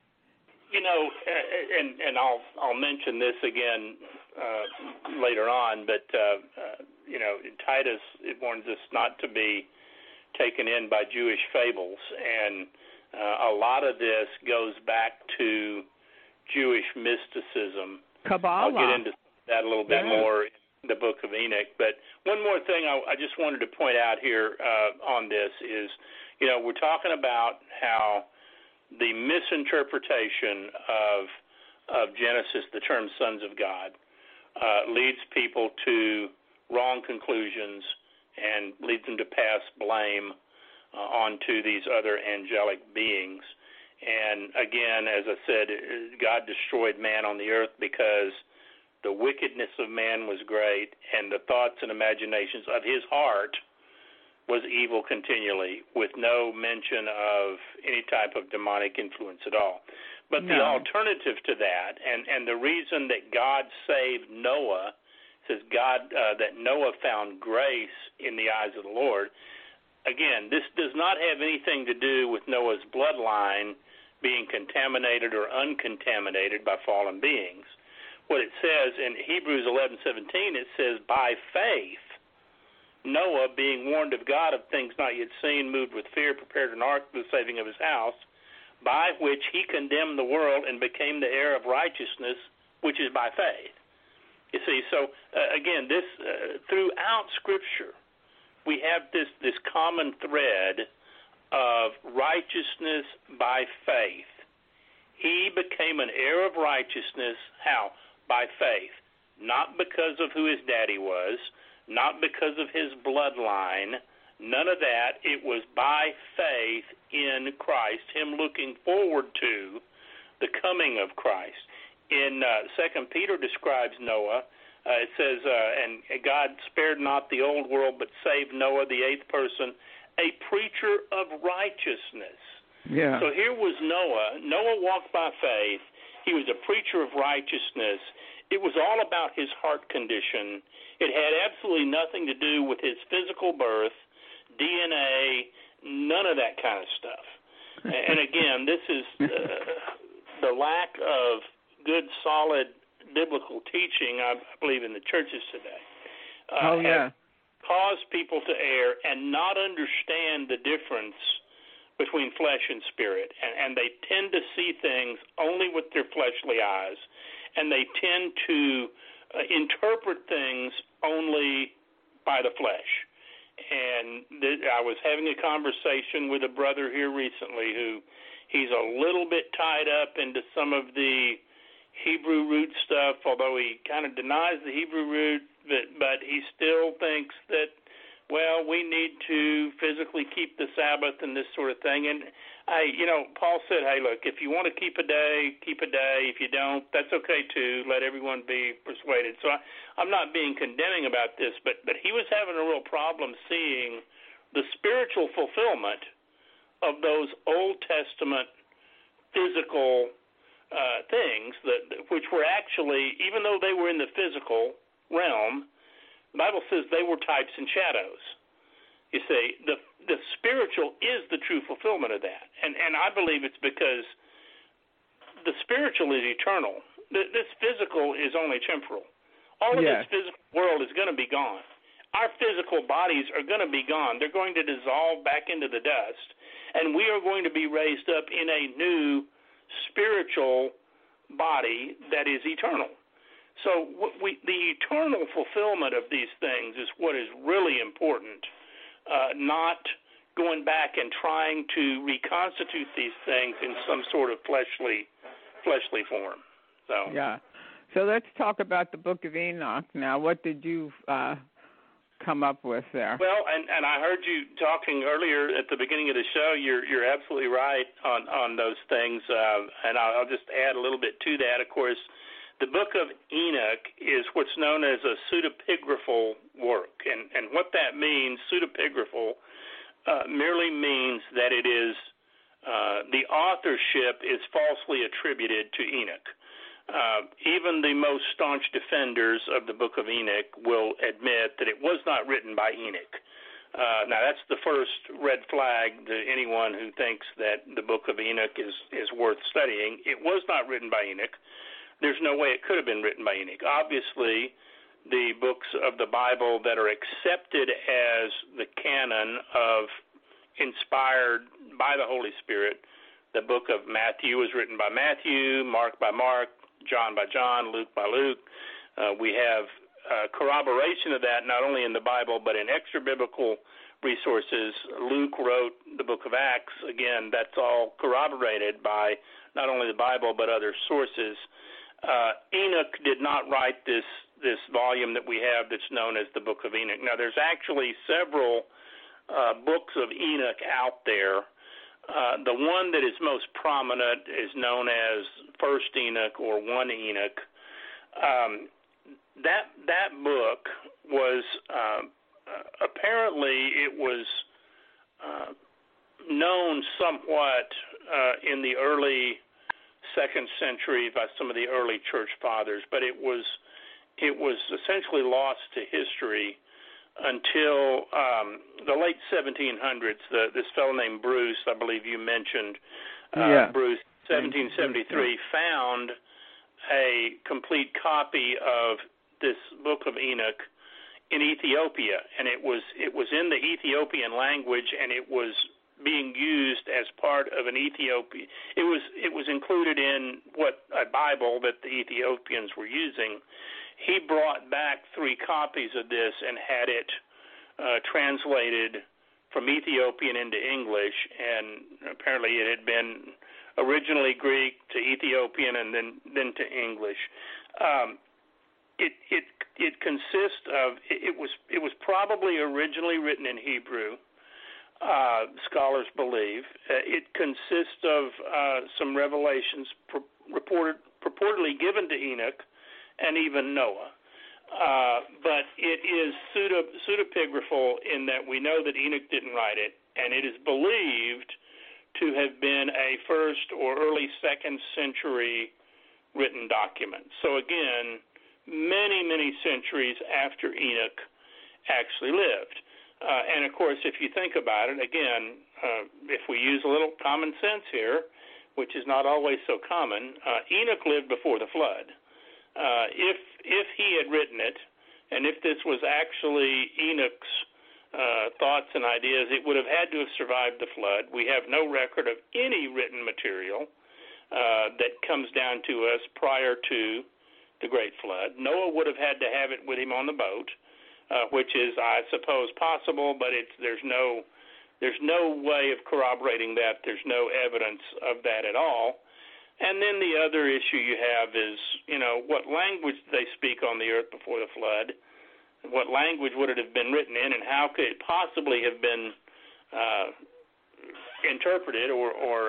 S3: And I'll mention this again later on, but Titus, it warns us not to be taken in by Jewish fables, and a lot of this goes back to Jewish mysticism.
S2: Kabbalah.
S3: I'll get into that a little bit more in the Book of Enoch. But one more thing I just wanted to point out here on this is, we're talking about how the misinterpretation of Genesis, the term sons of God, leads people to wrong conclusions and leads them to pass blame onto these other angelic beings. And again, as I said, God destroyed man on the earth because the wickedness of man was great, and the thoughts and imaginations of his heart was evil continually, with no mention of any type of demonic influence at all. But the alternative to that, and the reason that God saved Noah, says God that Noah found grace in the eyes of the Lord. Again, this does not have anything to do with Noah's bloodline being contaminated or uncontaminated by fallen beings. What it says in Hebrews 11:17, it says, by faith, Noah, being warned of God of things not yet seen, moved with fear, prepared an ark for the saving of his house, by which he condemned the world and became the heir of righteousness, which is by faith. You see, so again, this throughout Scripture, we have this common thread of righteousness by faith. He became an heir of righteousness, how? By faith. Not because of who his daddy was, not because of his bloodline, none of that. It was by faith in Christ, him looking forward to the coming of Christ. In 2 Peter describes Noah, it says, and God spared not the old world, but saved Noah, the eighth person, a preacher of righteousness.
S2: Yeah.
S3: So here was Noah. Noah walked by faith. He was a preacher of righteousness. It was all about his heart condition. It had absolutely nothing to do with his physical birth, DNA, none of that kind of stuff. And again, this is the lack of good, solid biblical teaching, I believe, in the churches today. Have caused people to err and not understand the difference between flesh and spirit. And they tend to see things only with their fleshly eyes, and they tend to interpret things only by the flesh. And I was having a conversation with a brother here recently who he's a little bit tied up into some of the Hebrew root stuff, although he kind of denies the Hebrew root, but he still thinks that, well, we need to physically keep the Sabbath and this sort of thing. And Paul said, hey, look, if you want to keep a day, keep a day. If you don't, that's okay too. Let everyone be persuaded. So I'm not being condemning about this, but he was having a real problem seeing the spiritual fulfillment of those Old Testament physical things which were actually, even though they were in the physical realm, the Bible says they were types and shadows. You see, the spiritual is the true fulfillment of that. And I believe it's because the spiritual is eternal. This physical is only temporal. All of this physical world is going to be gone. Our physical bodies are going to be gone. They're going to dissolve back into the dust, and we are going to be raised up in a new spiritual body that is eternal. So the eternal fulfillment of these things is what is really important, not going back and trying to reconstitute these things in some sort of fleshly form. So
S2: yeah. So let's talk about the Book of Enoch now. What did you come up with there?
S3: Well, and I heard you talking earlier at the beginning of the show. You're absolutely right on those things, and I'll just add a little bit to that. Of course, the Book of Enoch is what's known as a pseudepigraphal work, and what that means, pseudepigraphal, merely means that it is the authorship is falsely attributed to Enoch. Even the most staunch defenders of the Book of Enoch will admit that it was not written by Enoch. Now, that's the first red flag to anyone who thinks that the Book of Enoch is worth studying. It was not written by Enoch. There's no way it could have been written by Enoch. Obviously, the books of the Bible that are accepted as the canon of inspired by the Holy Spirit, the book of Matthew was written by Matthew, Mark by Mark, John by John, Luke by Luke. We have corroboration of that not only in the Bible but in extra-biblical resources. Luke wrote the book of Acts. Again, that's all corroborated by not only the Bible but other sources. Enoch did not write this volume that we have that's known as the Book of Enoch. Now, there's actually several books of Enoch out there. The one that is most prominent is known as First Enoch or 1 Enoch. That book was apparently it was known somewhat in the early 2nd century by some of the early church fathers, but it was essentially lost to history until the late 1700s. This fellow named Bruce, I believe you mentioned, Bruce, 1773, found a complete copy of this Book of Enoch in Ethiopia, and it was in the Ethiopian language, and it was being used as part of an Ethiopian. It was included in a Bible that the Ethiopians were using. He brought back 3 copies of this and had it translated from Ethiopian into English, and apparently it had been originally Greek to Ethiopian and then to English. It consists of it was probably originally written in Hebrew. Scholars believe it consists of some revelations purportedly given to Enoch and even Noah. But it is pseudepigraphal in that we know that Enoch didn't write it, and it is believed to have been a 1st or early 2nd century written document. So again, many centuries after Enoch actually lived. And of course, if you think about it, again, if we use a little common sense here, which is not always so common, Enoch lived before the flood. If he had written it, and if this was actually Enoch's thoughts and ideas, it would have had to have survived the flood. We have no record of any written material that comes down to us prior to the Great Flood. Noah would have had to have it with him on the boat, which is, I suppose, possible, but there's no way of corroborating that. There's no evidence of that at all. And then the other issue you have is, what language did they speak on the earth before the flood? What language would it have been written in, and how could it possibly have been interpreted or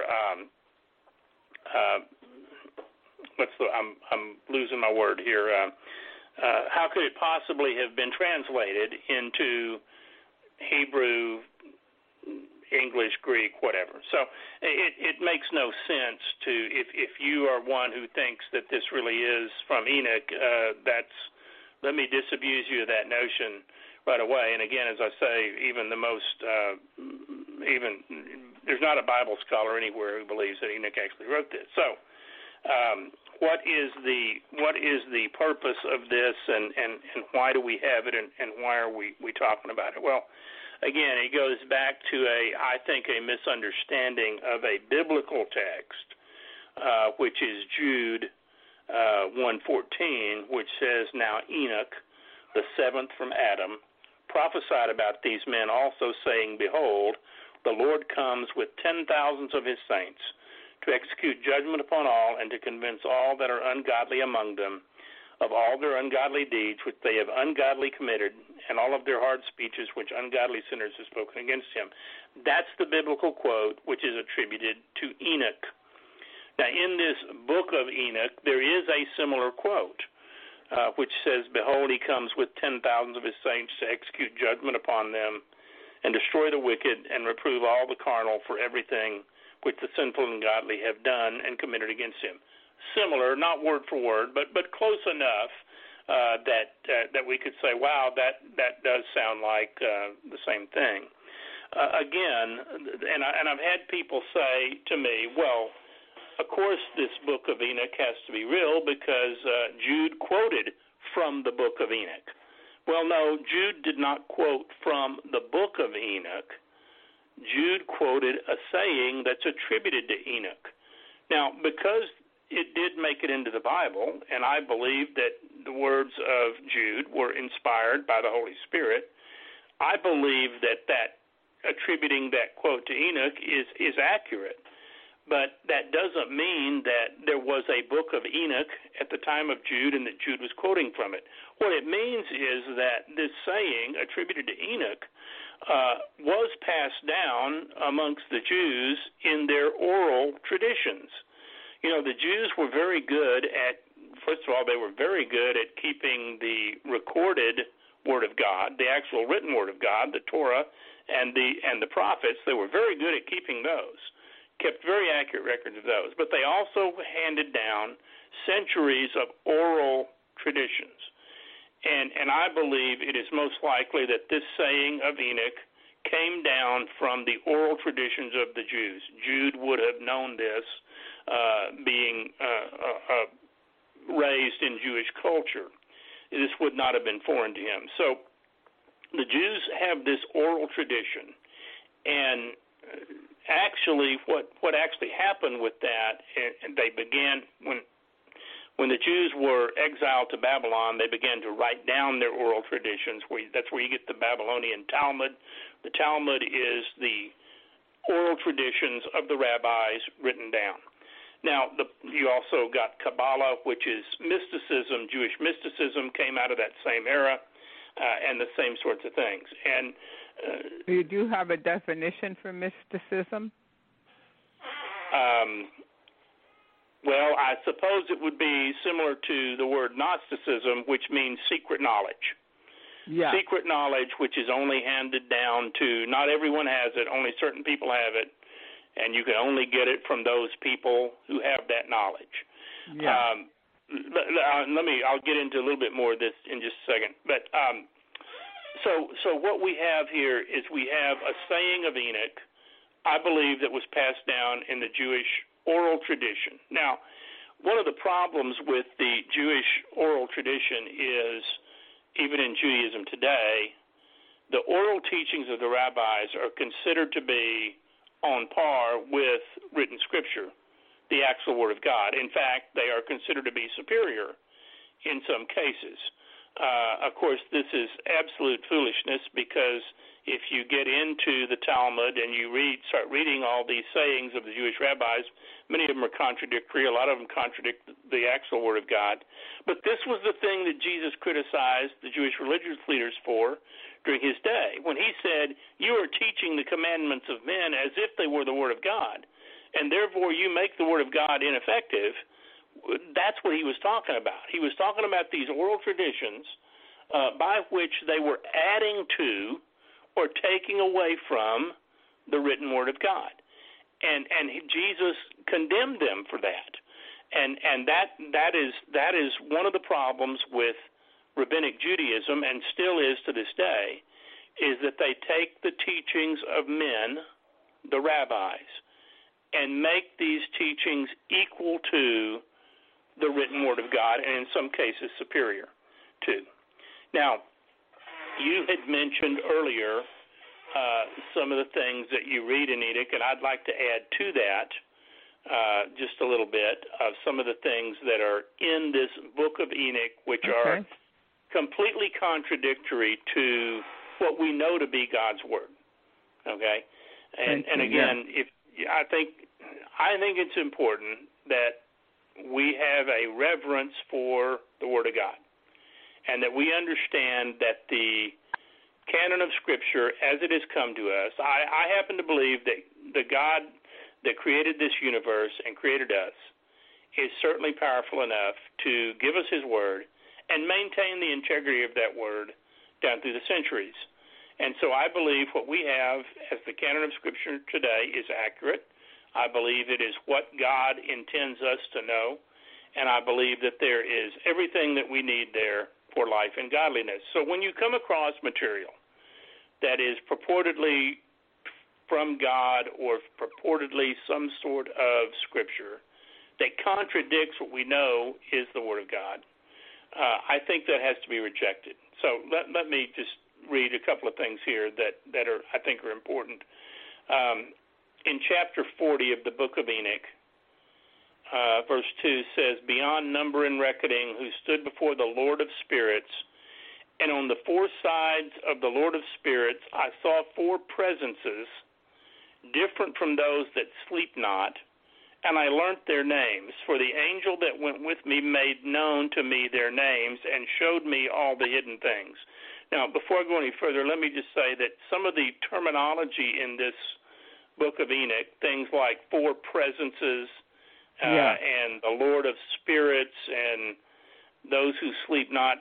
S3: I'm losing my word here. How could it possibly have been translated into Hebrew, English, Greek, whatever? So it makes no sense to, if you are one who thinks that this really is from Enoch, let me disabuse you of that notion right away. And again, as I say, even the most, there's not a Bible scholar anywhere who believes that Enoch actually wrote this. So what is the purpose of this, and why do we have it, and why are we talking about it? Well, again, it goes back to I think a misunderstanding of a biblical text, which is Jude 1:14, which says, "Now Enoch, the 7th from Adam, prophesied about these men also, saying, Behold, the Lord comes with 10,000s of his saints, to execute judgment upon all, and to convince all that are ungodly among them of all their ungodly deeds which they have ungodly committed, and all of their hard speeches which ungodly sinners have spoken against him." That's the biblical quote which is attributed to Enoch. Now, in this book of Enoch, there is a similar quote, which says, "Behold, he comes with 10,000s of his saints to execute judgment upon them, and destroy the wicked, and reprove all the carnal for everything which the sinful and godly have done and committed against him." Similar, not word for word, but close enough that we could say, wow, that does sound like the same thing. Again, and I've had people say to me, well, of course this book of Enoch has to be real because Jude quoted from the book of Enoch. Well, no, Jude did not quote from the book of Enoch. Jude quoted a saying that's attributed to Enoch. Now, because it did make it into the Bible, and I believe that the words of Jude were inspired by the Holy Spirit, I believe that attributing that quote to Enoch is accurate. But that doesn't mean that there was a book of Enoch at the time of Jude and that Jude was quoting from it. What it means is that this saying attributed to Enoch was passed down amongst the Jews in their oral traditions. You know, the Jews were very good at, first of all, they were very good at keeping the recorded Word of God, the actual written Word of God, the Torah and the prophets. They were very good at keeping those. Kept very accurate records of those, but they also handed down centuries of oral traditions. And I believe it is most likely that this saying of Enoch came down from the oral traditions of the Jews. Jude would have known this, being raised in Jewish culture. This would not have been foreign to him. So the Jews have this oral tradition, and actually, what actually happened with that, and they began when the Jews were exiled to Babylon, they began to write down their oral traditions. That's where you get the Babylonian Talmud. The Talmud is the oral traditions of the rabbis written down. Now, you also got Kabbalah, which is mysticism. Jewish mysticism came out of that same era, and the same sorts of things. And
S2: you do have a definition for mysticism?
S3: Well, I suppose it would be similar to the word Gnosticism, which means secret knowledge.
S2: Yeah.
S3: Secret knowledge, which is only handed down to, not everyone has it, only certain people have it, and you can only get it from those people who have that knowledge.
S2: Yeah.
S3: I'll get into a little bit more of this in just a second. But so what we have here is we have a saying of Enoch, I believe, that was passed down in the Jewish oral tradition. Now, one of the problems with the Jewish oral tradition is, even in Judaism today, the oral teachings of the rabbis are considered to be on par with written scripture, the actual Word of God. In fact, they are considered to be superior in some cases. Of course, this is absolute foolishness, because if you get into the Talmud and you start reading all these sayings of the Jewish rabbis, many of them are contradictory. A lot of them contradict the actual Word of God. But this was the thing that Jesus criticized the Jewish religious leaders for during his day, when he said, "You are teaching the commandments of men as if they were the Word of God, and therefore you make the Word of God ineffective." That's what he was talking about. He was talking about these oral traditions by which they were adding to or taking away from the written Word of God. And Jesus condemned them for that. And that is one of the problems with Rabbinic Judaism, and still is to this day, is that they take the teachings of men, the rabbis, and make these teachings equal to the written Word of God, and in some cases superior to. Now, you had mentioned earlier some of the things that you read in Enoch, and I'd like to add to that just a little bit of some of the things that are in this book of Enoch, which are completely contradictory to what we know to be God's Word. Okay? And again, I think it's important that we have a reverence for the Word of God, and that we understand that the canon of Scripture, as it has come to us, I happen to believe that the God that created this universe and created us is certainly powerful enough to give us His Word and maintain the integrity of that Word down through the centuries. And so I believe what we have as the canon of Scripture today is accurate. I believe it is what God intends us to know, and I believe that there is everything that we need there for life and godliness. So when you come across material that is purportedly from God or purportedly some sort of Scripture that contradicts what we know is the Word of God, I think that has to be rejected. So let me just read a couple of things here that are, I think, are important. In chapter 40 of the book of Enoch, verse 2 says, "Beyond number and reckoning, who stood before the Lord of spirits And on the four sides of the Lord of Spirits I saw four presences, different from those that sleep not, and I learnt their names. For the angel that went with me made known to me their names and showed me all the hidden things. Now, before I go any further, let me just say that some of the terminology in this book of Enoch, things like four presences and the Lord of Spirits and those who sleep not,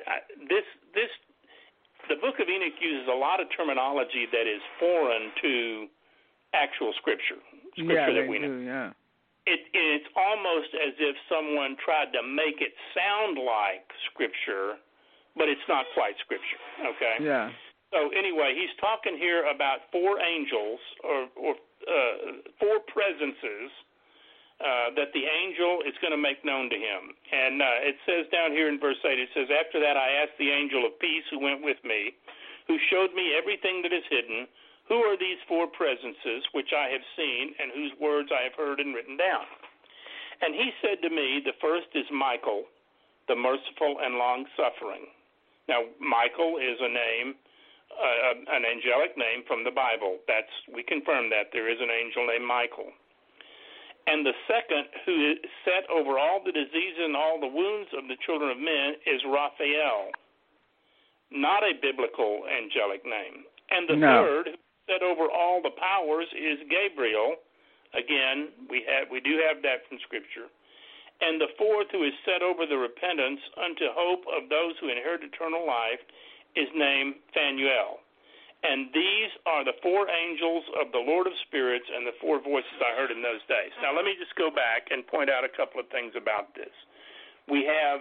S3: the book of Enoch uses a lot of terminology that is foreign to actual Scripture that we know.
S2: Yeah.
S3: It's almost as if someone tried to make it sound like Scripture, but it's not quite Scripture, okay?
S2: Yeah.
S3: So anyway, he's talking here about four angels or four presences that the angel is going to make known to him. And it says down here in verse 8, it says, after that I asked the angel of peace who went with me, who showed me everything that is hidden, who are these four presences which I have seen and whose words I have heard and written down? And he said to me, the first is Michael, the merciful and long-suffering. Now, Michael is a name, an angelic name from the Bible. We confirm that there is an angel named Michael. And the second, who is set over all the diseases and all the wounds of the children of men, is Raphael, not a biblical angelic name. And the third, who is set over all the powers, is Gabriel. Again, we do have that from Scripture. And the fourth, who is set over the repentance unto hope of those who inherit eternal life, is named Phanuel. And these are the four angels of the Lord of Spirits and the four voices I heard in those days. Now, let me just go back and point out a couple of things about this. We have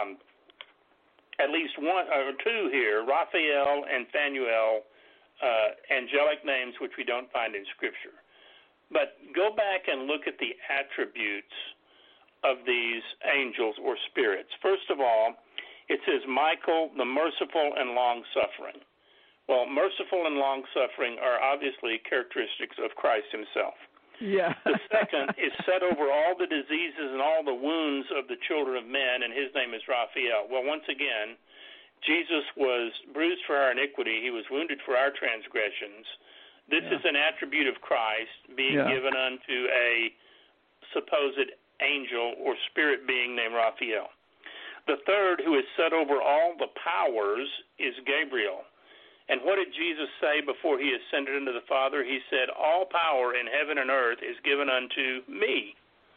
S3: at least one or two here, Raphael and Phanuel, angelic names which we don't find in Scripture. But go back and look at the attributes of these angels or spirits. First of all, it says Michael, the merciful and long-suffering. Well, merciful and long-suffering are obviously characteristics of Christ himself.
S2: Yeah.
S3: The second is set over all the diseases and all the wounds of the children of men, and his name is Raphael. Well, once again, Jesus was bruised for our iniquity. He was wounded for our transgressions. This is an attribute of Christ being given unto a supposed angel or spirit being named Raphael. The third, who is set over all the powers, is Gabriel. And what did Jesus say before he ascended into the Father? He said, all power in heaven and earth is given unto me.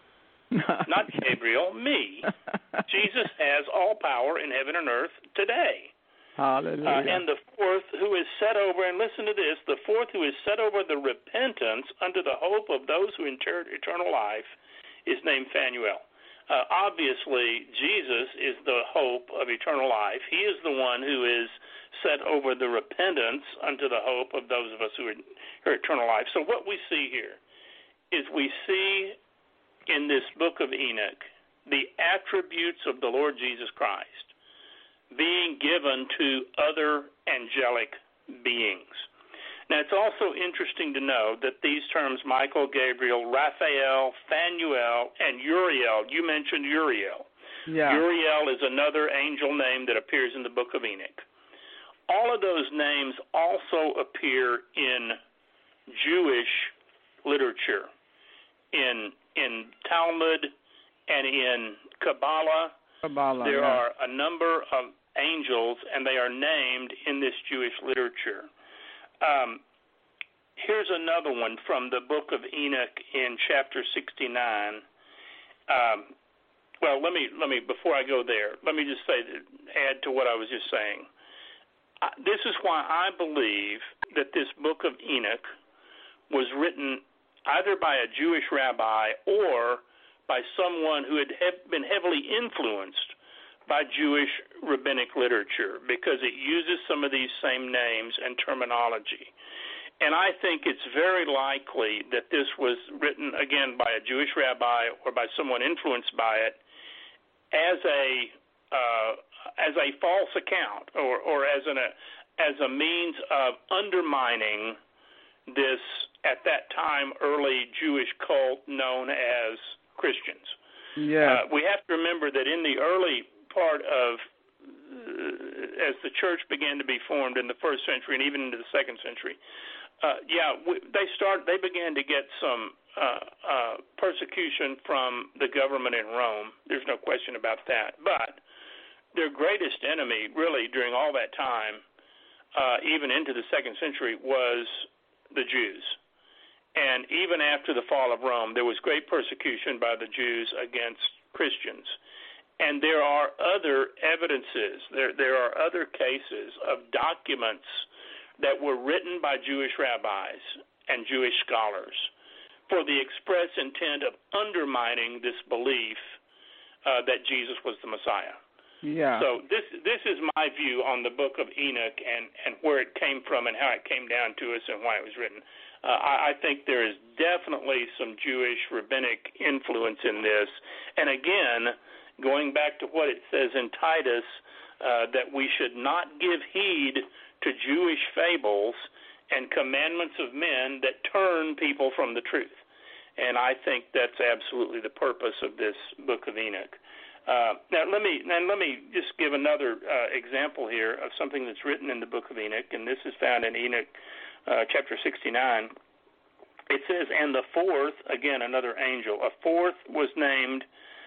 S3: Not Gabriel, me. Jesus has all power in heaven and earth today.
S2: Hallelujah.
S3: And the fourth, who is set over, and listen to this, the fourth, who is set over the repentance unto the hope of those who inherit eternal life, is named Phanuel. Obviously, Jesus is the hope of eternal life. He is the one who is set over the repentance unto the hope of those of us who are eternal life. So what we see here is we see in this book of Enoch the attributes of the Lord Jesus Christ being given to other angelic beings. Now, it's also interesting to know that these terms, Michael, Gabriel, Raphael, Phanuel, and Uriel, you mentioned Uriel.
S2: Yeah.
S3: Uriel is another angel name that appears in the book of Enoch. All of those names also appear in Jewish literature, in Talmud and in Kabbalah. There are a number of angels, and they are named in this Jewish literature. Here's another one from the book of Enoch in chapter 69. Well, let me before I go there, let me just add to what I was just saying. This is why I believe that this book of Enoch was written either by a Jewish rabbi or by someone who had been heavily influenced by Jewish rabbinic literature, because it uses some of these same names and terminology. And I think it's very likely that this was written, again, by a Jewish rabbi or by someone influenced by it as a false account or as a means of undermining this, at that time, early Jewish cult known as Christians.
S2: Yeah.
S3: We have to remember that in the early part of as the church began to be formed in the first century and even into the second century, they began to get some persecution from the government in Rome. There's no question about that. But their greatest enemy, really, during all that time, even into the second century, was the Jews. And even after the fall of Rome, there was great persecution by the Jews against Christians. And there are other evidences, there are other cases of documents that were written by Jewish rabbis and Jewish scholars for the express intent of undermining this belief that Jesus was the Messiah.
S2: Yeah.
S3: So this is my view on the book of Enoch and where it came from and how it came down to us and why it was written. I think there is definitely some Jewish rabbinic influence in this. And again, going back to what it says in Titus, that we should not give heed to Jewish fables and commandments of men that turn people from the truth. And I think that's absolutely the purpose of this book of Enoch. Now let me just give another example here of something that's written in the book of Enoch, and this is found in Enoch chapter 69. It says, and the fourth, again another angel, a fourth was named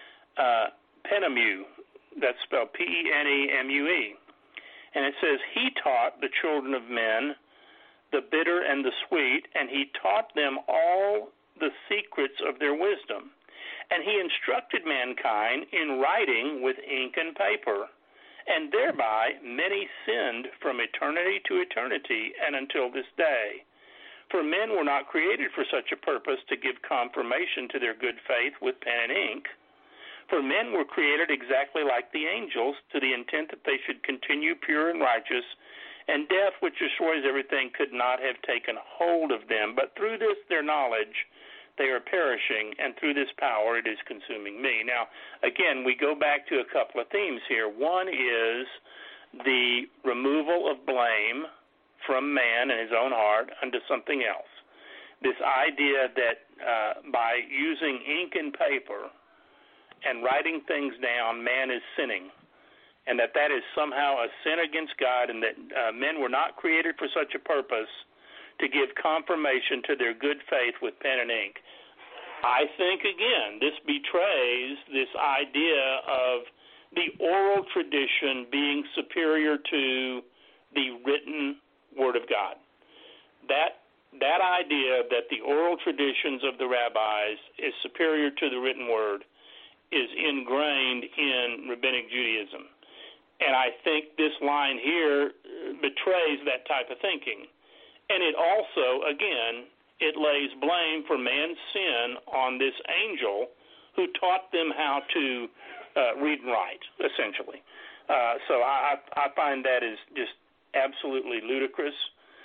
S3: Penemu. That's spelled P-E-N-E-M-U-E. And it says, he taught the children of men the bitter and the sweet, and he taught them all the secrets of their wisdom. And he instructed mankind in writing with ink and paper. And thereby many sinned from eternity to eternity and until this day. For men were not created for such a purpose to give confirmation to their good faith with pen and ink. For men were created exactly like the angels, to the intent that they should continue pure and righteous, and death, which destroys everything, could not have taken hold of them. But through this their knowledge they are perishing, and through this power it is consuming me. Now, again, we go back to a couple of themes here. One is the removal of blame from man in his own heart unto something else. This idea that by using ink and paper and writing things down, man is sinning, and that is somehow a sin against God, and that men were not created for such a purpose to give confirmation to their good faith with pen and ink. I think, again, this betrays this idea of the oral tradition being superior to the written Word of God. That idea that the oral traditions of the rabbis is superior to the written Word is ingrained in Rabbinic Judaism. And I think this line here betrays that type of thinking. And it also, again, it lays blame for man's sin on this angel who taught them how to read and write, essentially. So I find that is just absolutely ludicrous,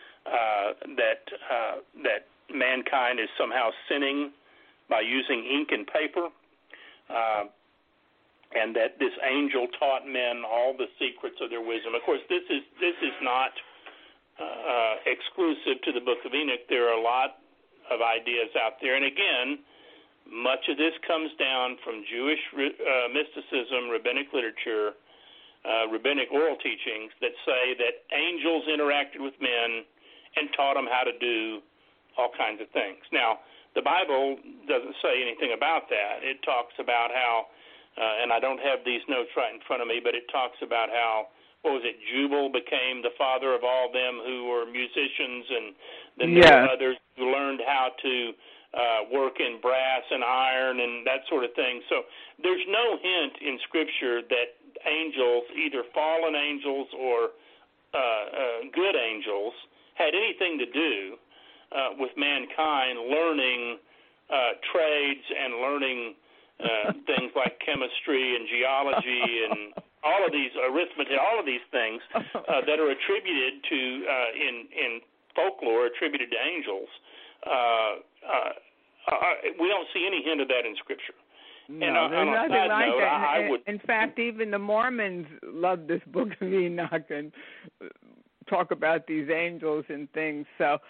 S3: that mankind is somehow sinning by using ink and paper, and that this angel taught men all the secrets of their wisdom. Of course, this is not exclusive to the book of Enoch. There are a lot of ideas out there. And again, much of this comes down from Jewish mysticism, rabbinic literature, rabbinic oral teachings that say that angels interacted with men and taught them how to do all kinds of things. Now, the Bible doesn't say anything about that. It talks about how, and I don't have these notes right in front of me, but it talks about how, Jubal became the father of all them who were musicians, and then there were others who learned how to work in brass and iron and that sort of thing. So there's no hint in Scripture that angels, either fallen angels or good angels, had anything to do with mankind learning trades and learning things like chemistry and geology and all of these arithmetic, all of these things that are attributed to in folklore, attributed to angels. We don't see any hint of that in Scripture.
S2: No,
S3: and
S2: there's nothing like
S3: note,
S2: that. In fact, even the Mormons love this book of Enoch and talk about these angels and things. So,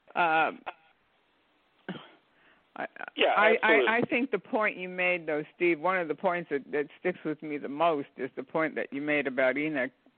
S2: I think the point you made, though, Steve, one of the points that sticks with me the most is the point that you made about Enoch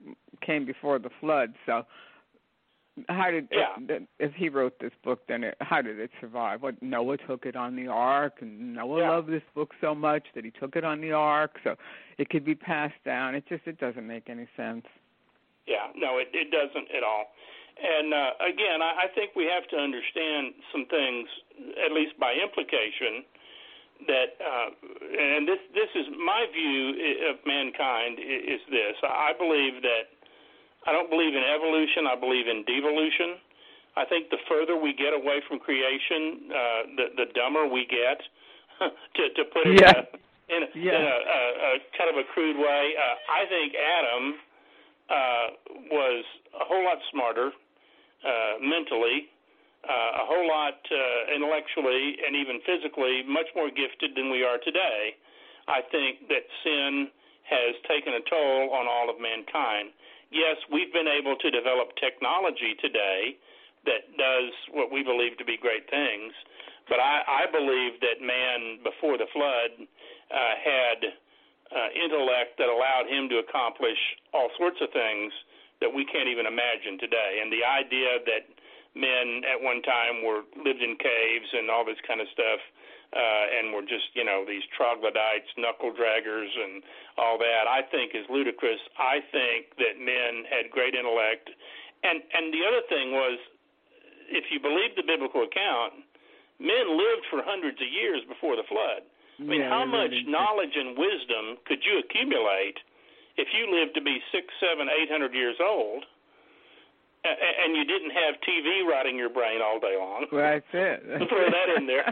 S2: came before the flood. So how did if he wrote this book, then how did it survive? What, Noah took it on the ark, and Noah loved this book so much that he took it on the ark, so it could be passed down. It doesn't make any sense.
S3: Yeah, no, it doesn't at all. And again, I think we have to understand some things, at least by implication, that and this is my view of mankind is this. I believe that I don't believe in evolution. I believe in devolution. I think the further we get away from creation, the dumber we get. to put it in a kind of a crude way, I think Adam was a whole lot smarter mentally, a whole lot intellectually, and even physically, much more gifted than we are today. I think that sin has taken a toll on all of mankind. Yes, we've been able to develop technology today that does what we believe to be great things, but I believe that man, before the flood, had intellect that allowed him to accomplish all sorts of things that we can't even imagine today. And the idea that men at one time lived in caves and all this kind of stuff, and were just, these troglodytes, knuckle draggers, and all that, I think is ludicrous. I think that men had great intellect. And the other thing was, if you believe the biblical account, men lived for hundreds of years before the flood. I mean, how much knowledge and wisdom could you accumulate if you lived to be 600, 700, 800 years old, and you didn't have TV rotting your brain all day long?
S2: Well, that's it.
S3: Throw that in there.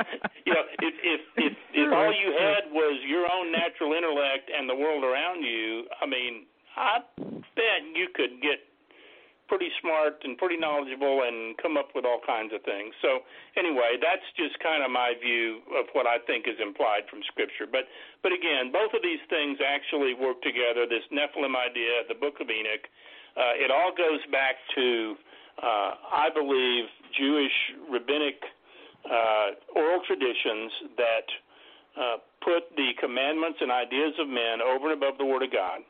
S3: If all you had was your own natural intellect and the world around you, I mean, I bet you could get pretty smart and pretty knowledgeable and come up with all kinds of things. So anyway, that's just kind of my view of what I think is implied from Scripture. But again, both of these things actually work together, this Nephilim idea, the Book of Enoch. It all goes back to, I believe, Jewish rabbinic oral traditions that put the commandments and ideas of men over and above the Word of God.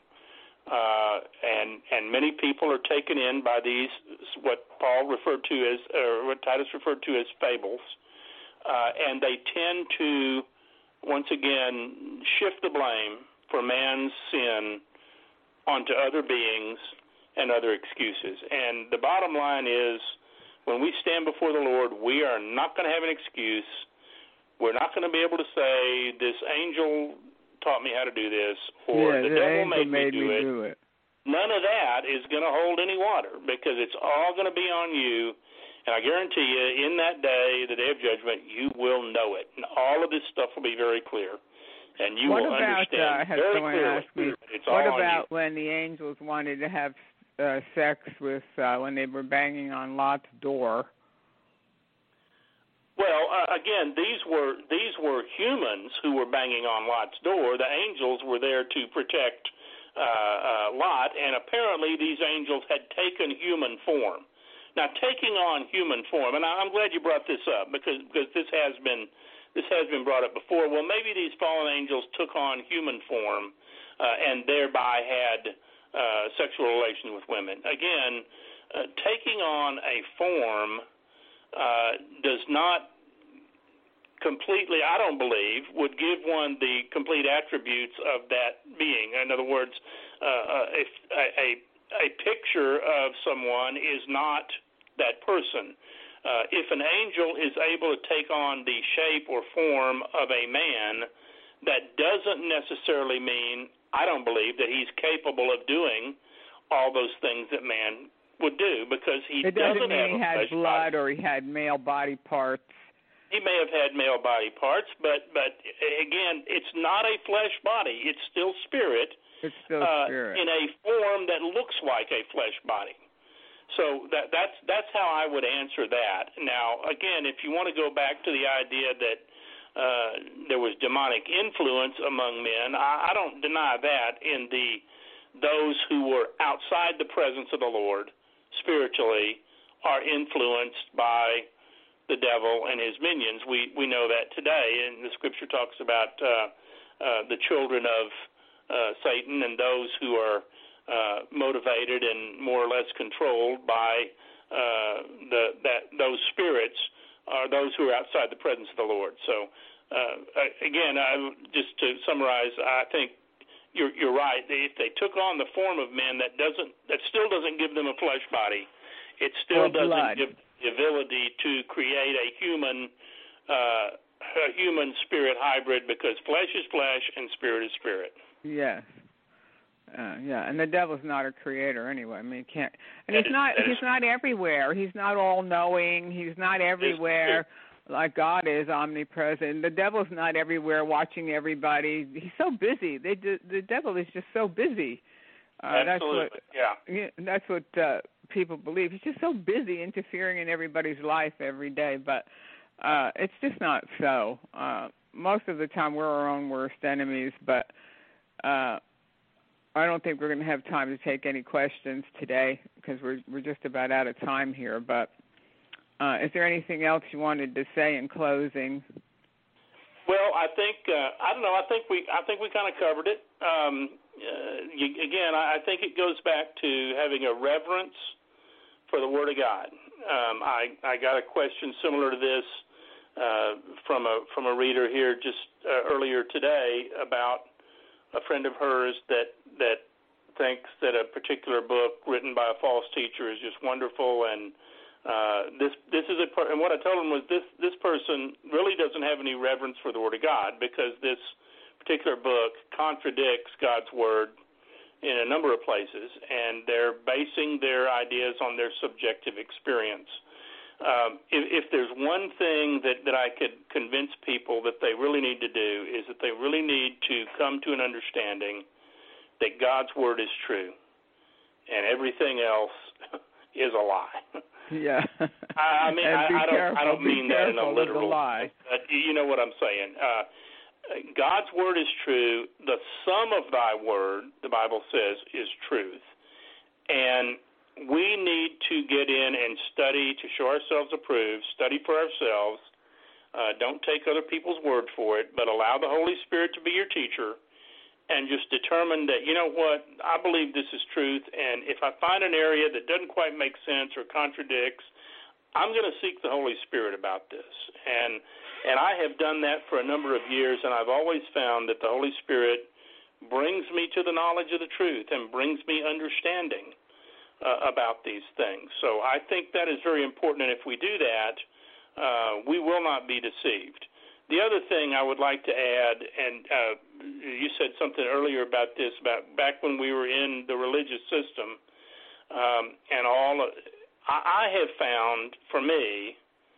S3: And many people are taken in by these, what Paul referred to as, or what Titus referred to as fables, and they tend to, once again, shift the blame for man's sin onto other beings and other excuses. And the bottom line is, when we stand before the Lord, we are not going to have an excuse. We're not going to be able to say, this angel taught me how to do this, or the devil made me do it. None of that is going to hold any water, because it's all going to be on you. And I guarantee you, in that day, the day of judgment, you will know it. And all of this stuff will be very clear. And you will understand very clearly.
S2: What about when the angels wanted to have sex with, when they were banging on Lot's door?
S3: Well, again, these were humans who were banging on Lot's door. The angels were there to protect Lot, and apparently these angels had taken human form. Now, taking on human form, and I'm glad you brought this up, because this has been brought up before. Well, maybe these fallen angels took on human form and thereby had sexual relations with women. Again, taking on a form does not completely, I don't believe, would give one the complete attributes of that being. In other words, if a picture of someone is not that person. If an angel is able to take on the shape or form of a man, that doesn't necessarily mean, I don't believe, that he's capable of doing all those things that man would do, because he doesn't have a flesh body. It doesn't mean he had blood or he had male body parts. He may have had male body parts, but again, it's not a flesh body. It's still spirit.
S2: It's still spirit. In
S3: a form that looks like a flesh body. So that's how I would answer that. Now, again, if you want to go back to the idea that there was demonic influence among men, I don't deny that in those who were outside the presence of the Lord spiritually are influenced by the devil and his minions. We know that today, and the Scripture talks about the children of Satan and those who are motivated and more or less controlled by those spirits are those who are outside the presence of the Lord. So, again, just to summarize, I think you're right. If they took on the form of men, that still doesn't give them a flesh body. It still doesn't give the ability to create a human spirit hybrid, because flesh is flesh and spirit is spirit.
S2: Yes. And the devil's not a creator anyway. I mean, he can't. And he's not everywhere. He's not all-knowing. He's not everywhere like God is omnipresent. The devil's not everywhere watching everybody. He's so busy. The devil is just so busy.
S3: Absolutely.
S2: That's what people believe. He's just so busy interfering in everybody's life every day. But it's just not so. Most of the time, we're our own worst enemies. But I don't think we're going to have time to take any questions today, because we're just about out of time here. But is there anything else you wanted to say in closing?
S3: Well, I think I don't know. I think we kind of covered it. Again, I think it goes back to having a reverence for the Word of God. I got a question similar to this from a reader here just earlier today about a friend of hers that thinks that a particular book written by a false teacher is just wonderful, and this is and what I told him was this person really doesn't have any reverence for the Word of God, because this particular book contradicts God's Word in a number of places, and they're basing their ideas on their subjective experience. If there's one thing that I could convince people that they really need to do, is that they really need to come to an understanding that God's Word is true and everything else is a lie.
S2: Yeah.
S3: I mean, I don't mean that in a literal
S2: lie.
S3: You know what I'm saying. God's Word is true. The sum of thy word, the Bible says, is truth. And we need to get in and study to show ourselves approved, study for ourselves. Don't take other people's word for it, but allow the Holy Spirit to be your teacher, and just determine that, you know what, I believe this is truth, and if I find an area that doesn't quite make sense or contradicts, I'm going to seek the Holy Spirit about this. And I have done that for a number of years, and I've always found that the Holy Spirit brings me to the knowledge of the truth and brings me understanding about these things. So I think that is very important, and if we do that, we will not be deceived. The other thing I would like to add, and you said something earlier about this, about back when we were in the religious system, and I have found, for me,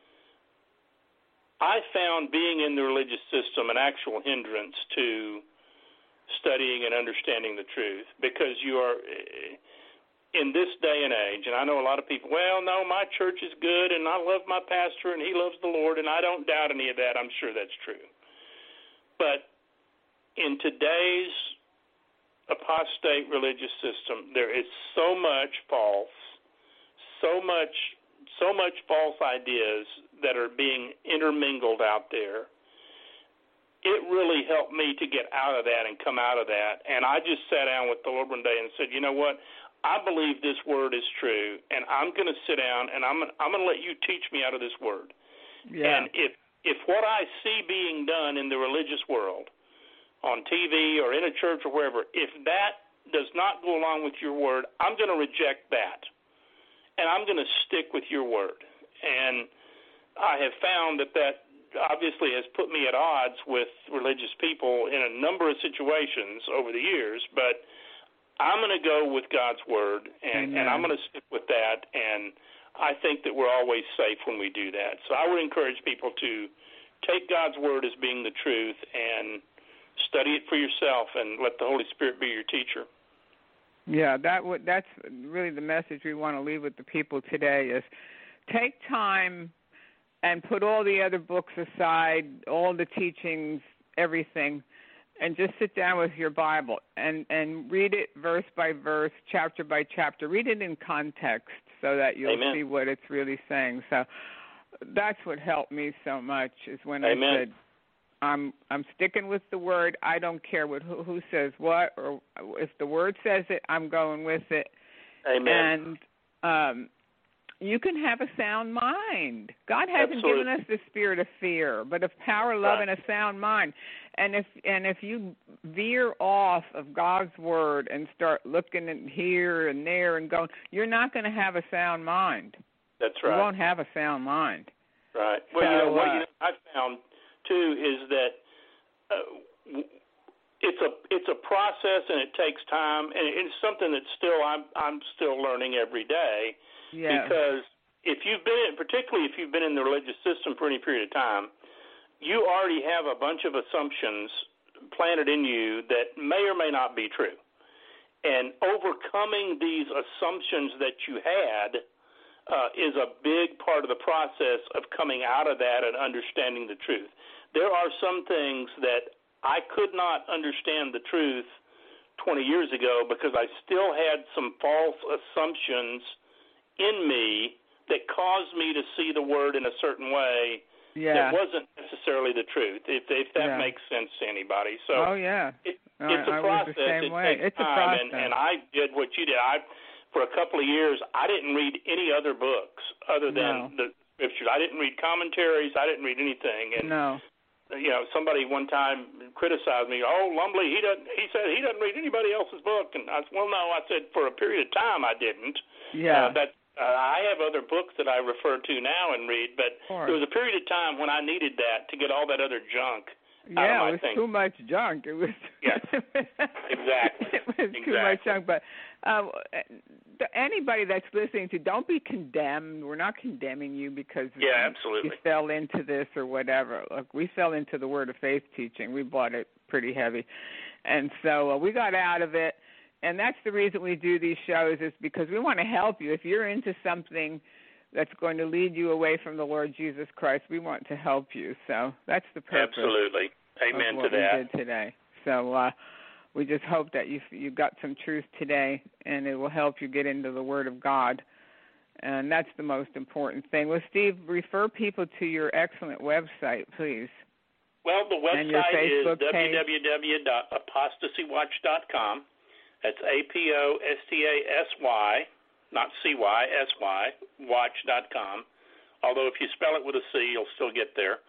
S3: I found being in the religious system an actual hindrance to studying and understanding the truth, because you are, in this day and age, and I know a lot of people, well, no, my church is good, and I love my pastor, and he loves the Lord, and I don't doubt any of that. I'm sure that's true. But in today's apostate religious system, there is so much false, so much false ideas that are being intermingled out there. It really helped me to get out of that and come out of that. And I just sat down with the Lord one day and said, you know what? I believe this word is true, and I'm going to sit down and I'm going to let you teach me out of this word. Yeah. And if what I see being done in the religious world, on TV or in a church or wherever, if that does not go along with your word, I'm going to reject that, and I'm going to stick with your word. And I have found that obviously has put me at odds with religious people in a number of situations over the years, but I'm going to go with God's word, and I'm going to stick with that, and I think that we're always safe when we do that. So I would encourage people to take God's word as being the truth and study it for yourself and let the Holy Spirit be your teacher.
S2: Yeah, that's really the message we want to leave with the people today is take time and put all the other books aside, all the teachings, everything, and just sit down with your Bible and read it verse by verse, chapter by chapter. Read it in context so that you'll
S3: Amen.
S2: see what it's really saying. So that's what helped me so much is when
S3: Amen.
S2: I said, I'm sticking with the word. I don't care who says what, or if the word says it, I'm going with it.
S3: Amen.
S2: And you can have a sound mind. God hasn't
S3: Absolutely.
S2: given us the spirit of fear, but of power, love, and a sound mind. And if you veer off of God's word and start looking at here and there and going, you're not going to have a sound mind.
S3: That's right.
S2: You won't have a sound mind.
S3: Right. Well,
S2: So,
S3: what I found too is that it's a process and it takes time, and it's something that I'm still learning every day.
S2: Yeah.
S3: Because particularly if you've been in the religious system for any period of time, you already have a bunch of assumptions planted in you that may or may not be true. And overcoming these assumptions that you had is a big part of the process of coming out of that and understanding the truth. There are some things that I could not understand the truth 20 years ago because I still had some false assumptions in me that caused me to see the word in a certain way that wasn't necessarily the truth, if that makes sense to anybody. So it's a process. It takes time, and I did what you did. For a couple of years, I didn't read any other books other than the scriptures. I didn't read commentaries. I didn't read anything. And somebody one time criticized me. Oh, Lumley, he said he doesn't read anybody else's book. And I said, well, no. I said for a period of time I didn't.
S2: Yeah.
S3: I have other books that I refer to now and read, but there was a period of time when I needed that to get all that other junk out of my
S2: it was
S3: thinking.
S2: too much junk. It was
S3: exactly.
S2: It was too much junk. But anybody that's listening to, don't be condemned. We're not condemning you because you fell into this or whatever. Look, we fell into the Word of Faith teaching. We bought it pretty heavy, and so we got out of it. And that's the reason we do these shows, is because we want to help you. If you're into something that's going to lead you away from the Lord Jesus Christ, we want to help you. So that's the purpose.
S3: Absolutely. Amen
S2: of what
S3: to that.
S2: we did today. So we just hope that you got some truth today, and it will help you get into the Word of God. And that's the most important thing. Well, Steve, refer people to your excellent website, please.
S3: Well, the website is www.apostasywatch.com. That's APOSTASY, not CY, SY, watch.com. Although if you spell it with a C, you'll still get there.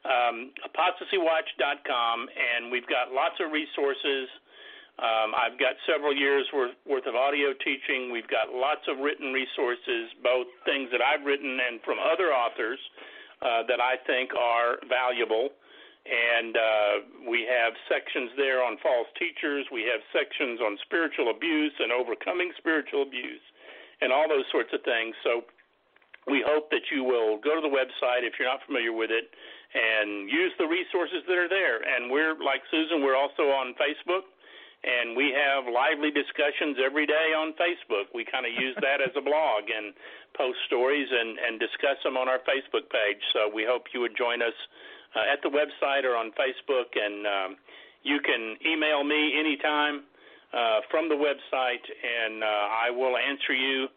S3: Apostasywatch.com, and we've got lots of resources. I've got several years' worth of audio teaching. We've got lots of written resources, both things that I've written and from other authors that I think are valuable. And we have sections there on false teachers. We have sections on spiritual abuse and overcoming spiritual abuse and all those sorts of things. So we hope that you will go to the website if you're not familiar with it and use the resources that are there. And we're, like Susan, we're also on Facebook, and we have lively discussions every day on Facebook. We kind of use that as a blog and post stories and discuss them on our Facebook page. So we hope you would join us at the website or on Facebook, and you can email me anytime from the website, and I will answer you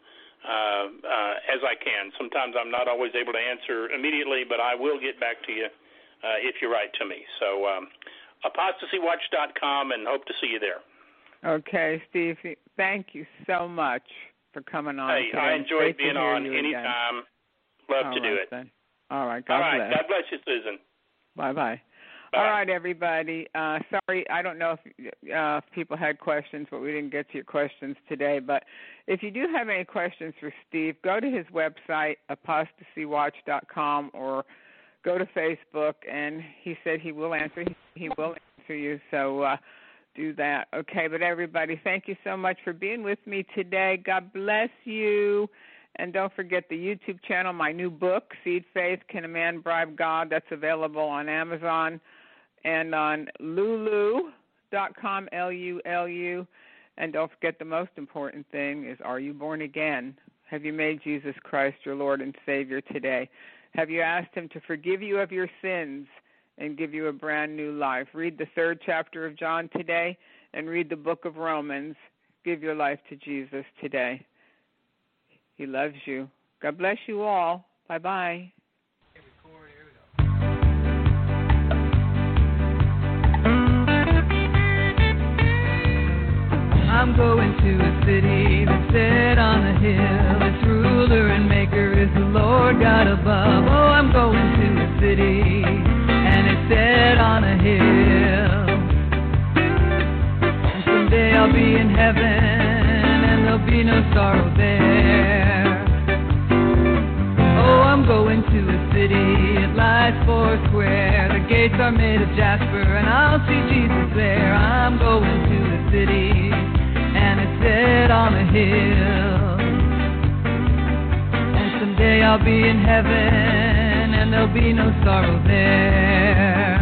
S3: as I can. Sometimes I'm not always able to answer immediately, but I will get back to you if you write to me. So apostasywatch.com, and hope to see you there.
S2: Okay, Steve, thank you so much for coming on.
S3: Hey, I enjoyed being on anytime. Love to do it.
S2: Then. All right, God bless.
S3: God bless you, Susan.
S2: Bye-bye. All right, everybody. Sorry, I don't know if people had questions, but we didn't get to your questions today. But if you do have any questions for Steve, go to his website, apostasywatch.com, or go to Facebook, and he said he will answer. He will answer you, so do that. Okay, but everybody, thank you so much for being with me today. God bless you. And don't forget the YouTube channel, my new book, Seed Faith, Can a Man Bribe God? That's available on Amazon and on lulu.com, Lulu. And don't forget the most important thing is, are you born again? Have you made Jesus Christ your Lord and Savior today? Have you asked him to forgive you of your sins and give you a brand new life? Read the 3rd chapter of John today and read the book of Romans. Give your life to Jesus today. He loves you. God bless you all. Bye-bye.
S1: I'm going to a city that's set on a hill. Its ruler and maker is the Lord God above. Oh, I'm going to a city, and it's set on a hill. And someday I'll be in heaven, and there'll be no sorrow there. Oh, I'm going to a city, it lies four square. The gates are made of jasper, and I'll see Jesus there. I'm going to a city, and it's set on a hill. And someday I'll be in heaven, and there'll be no sorrow there.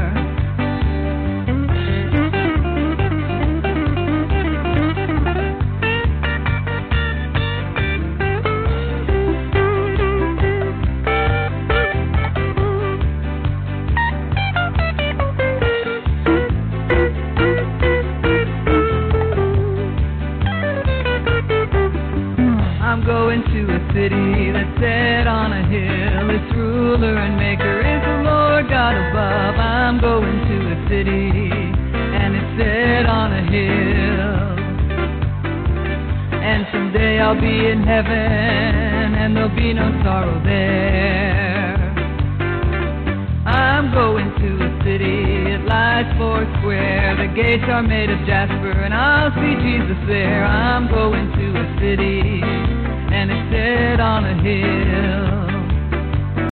S1: I'm going to a city that's set on a hill. Its ruler and maker is the Lord God above. I'm going to a city, and it's set on a hill. And someday I'll be in heaven, and there'll be no sorrow there. I'm going to a city, it lies four square. The gates are made of jasper, and I'll see Jesus there. I'm going to a city, and it's set on a hill.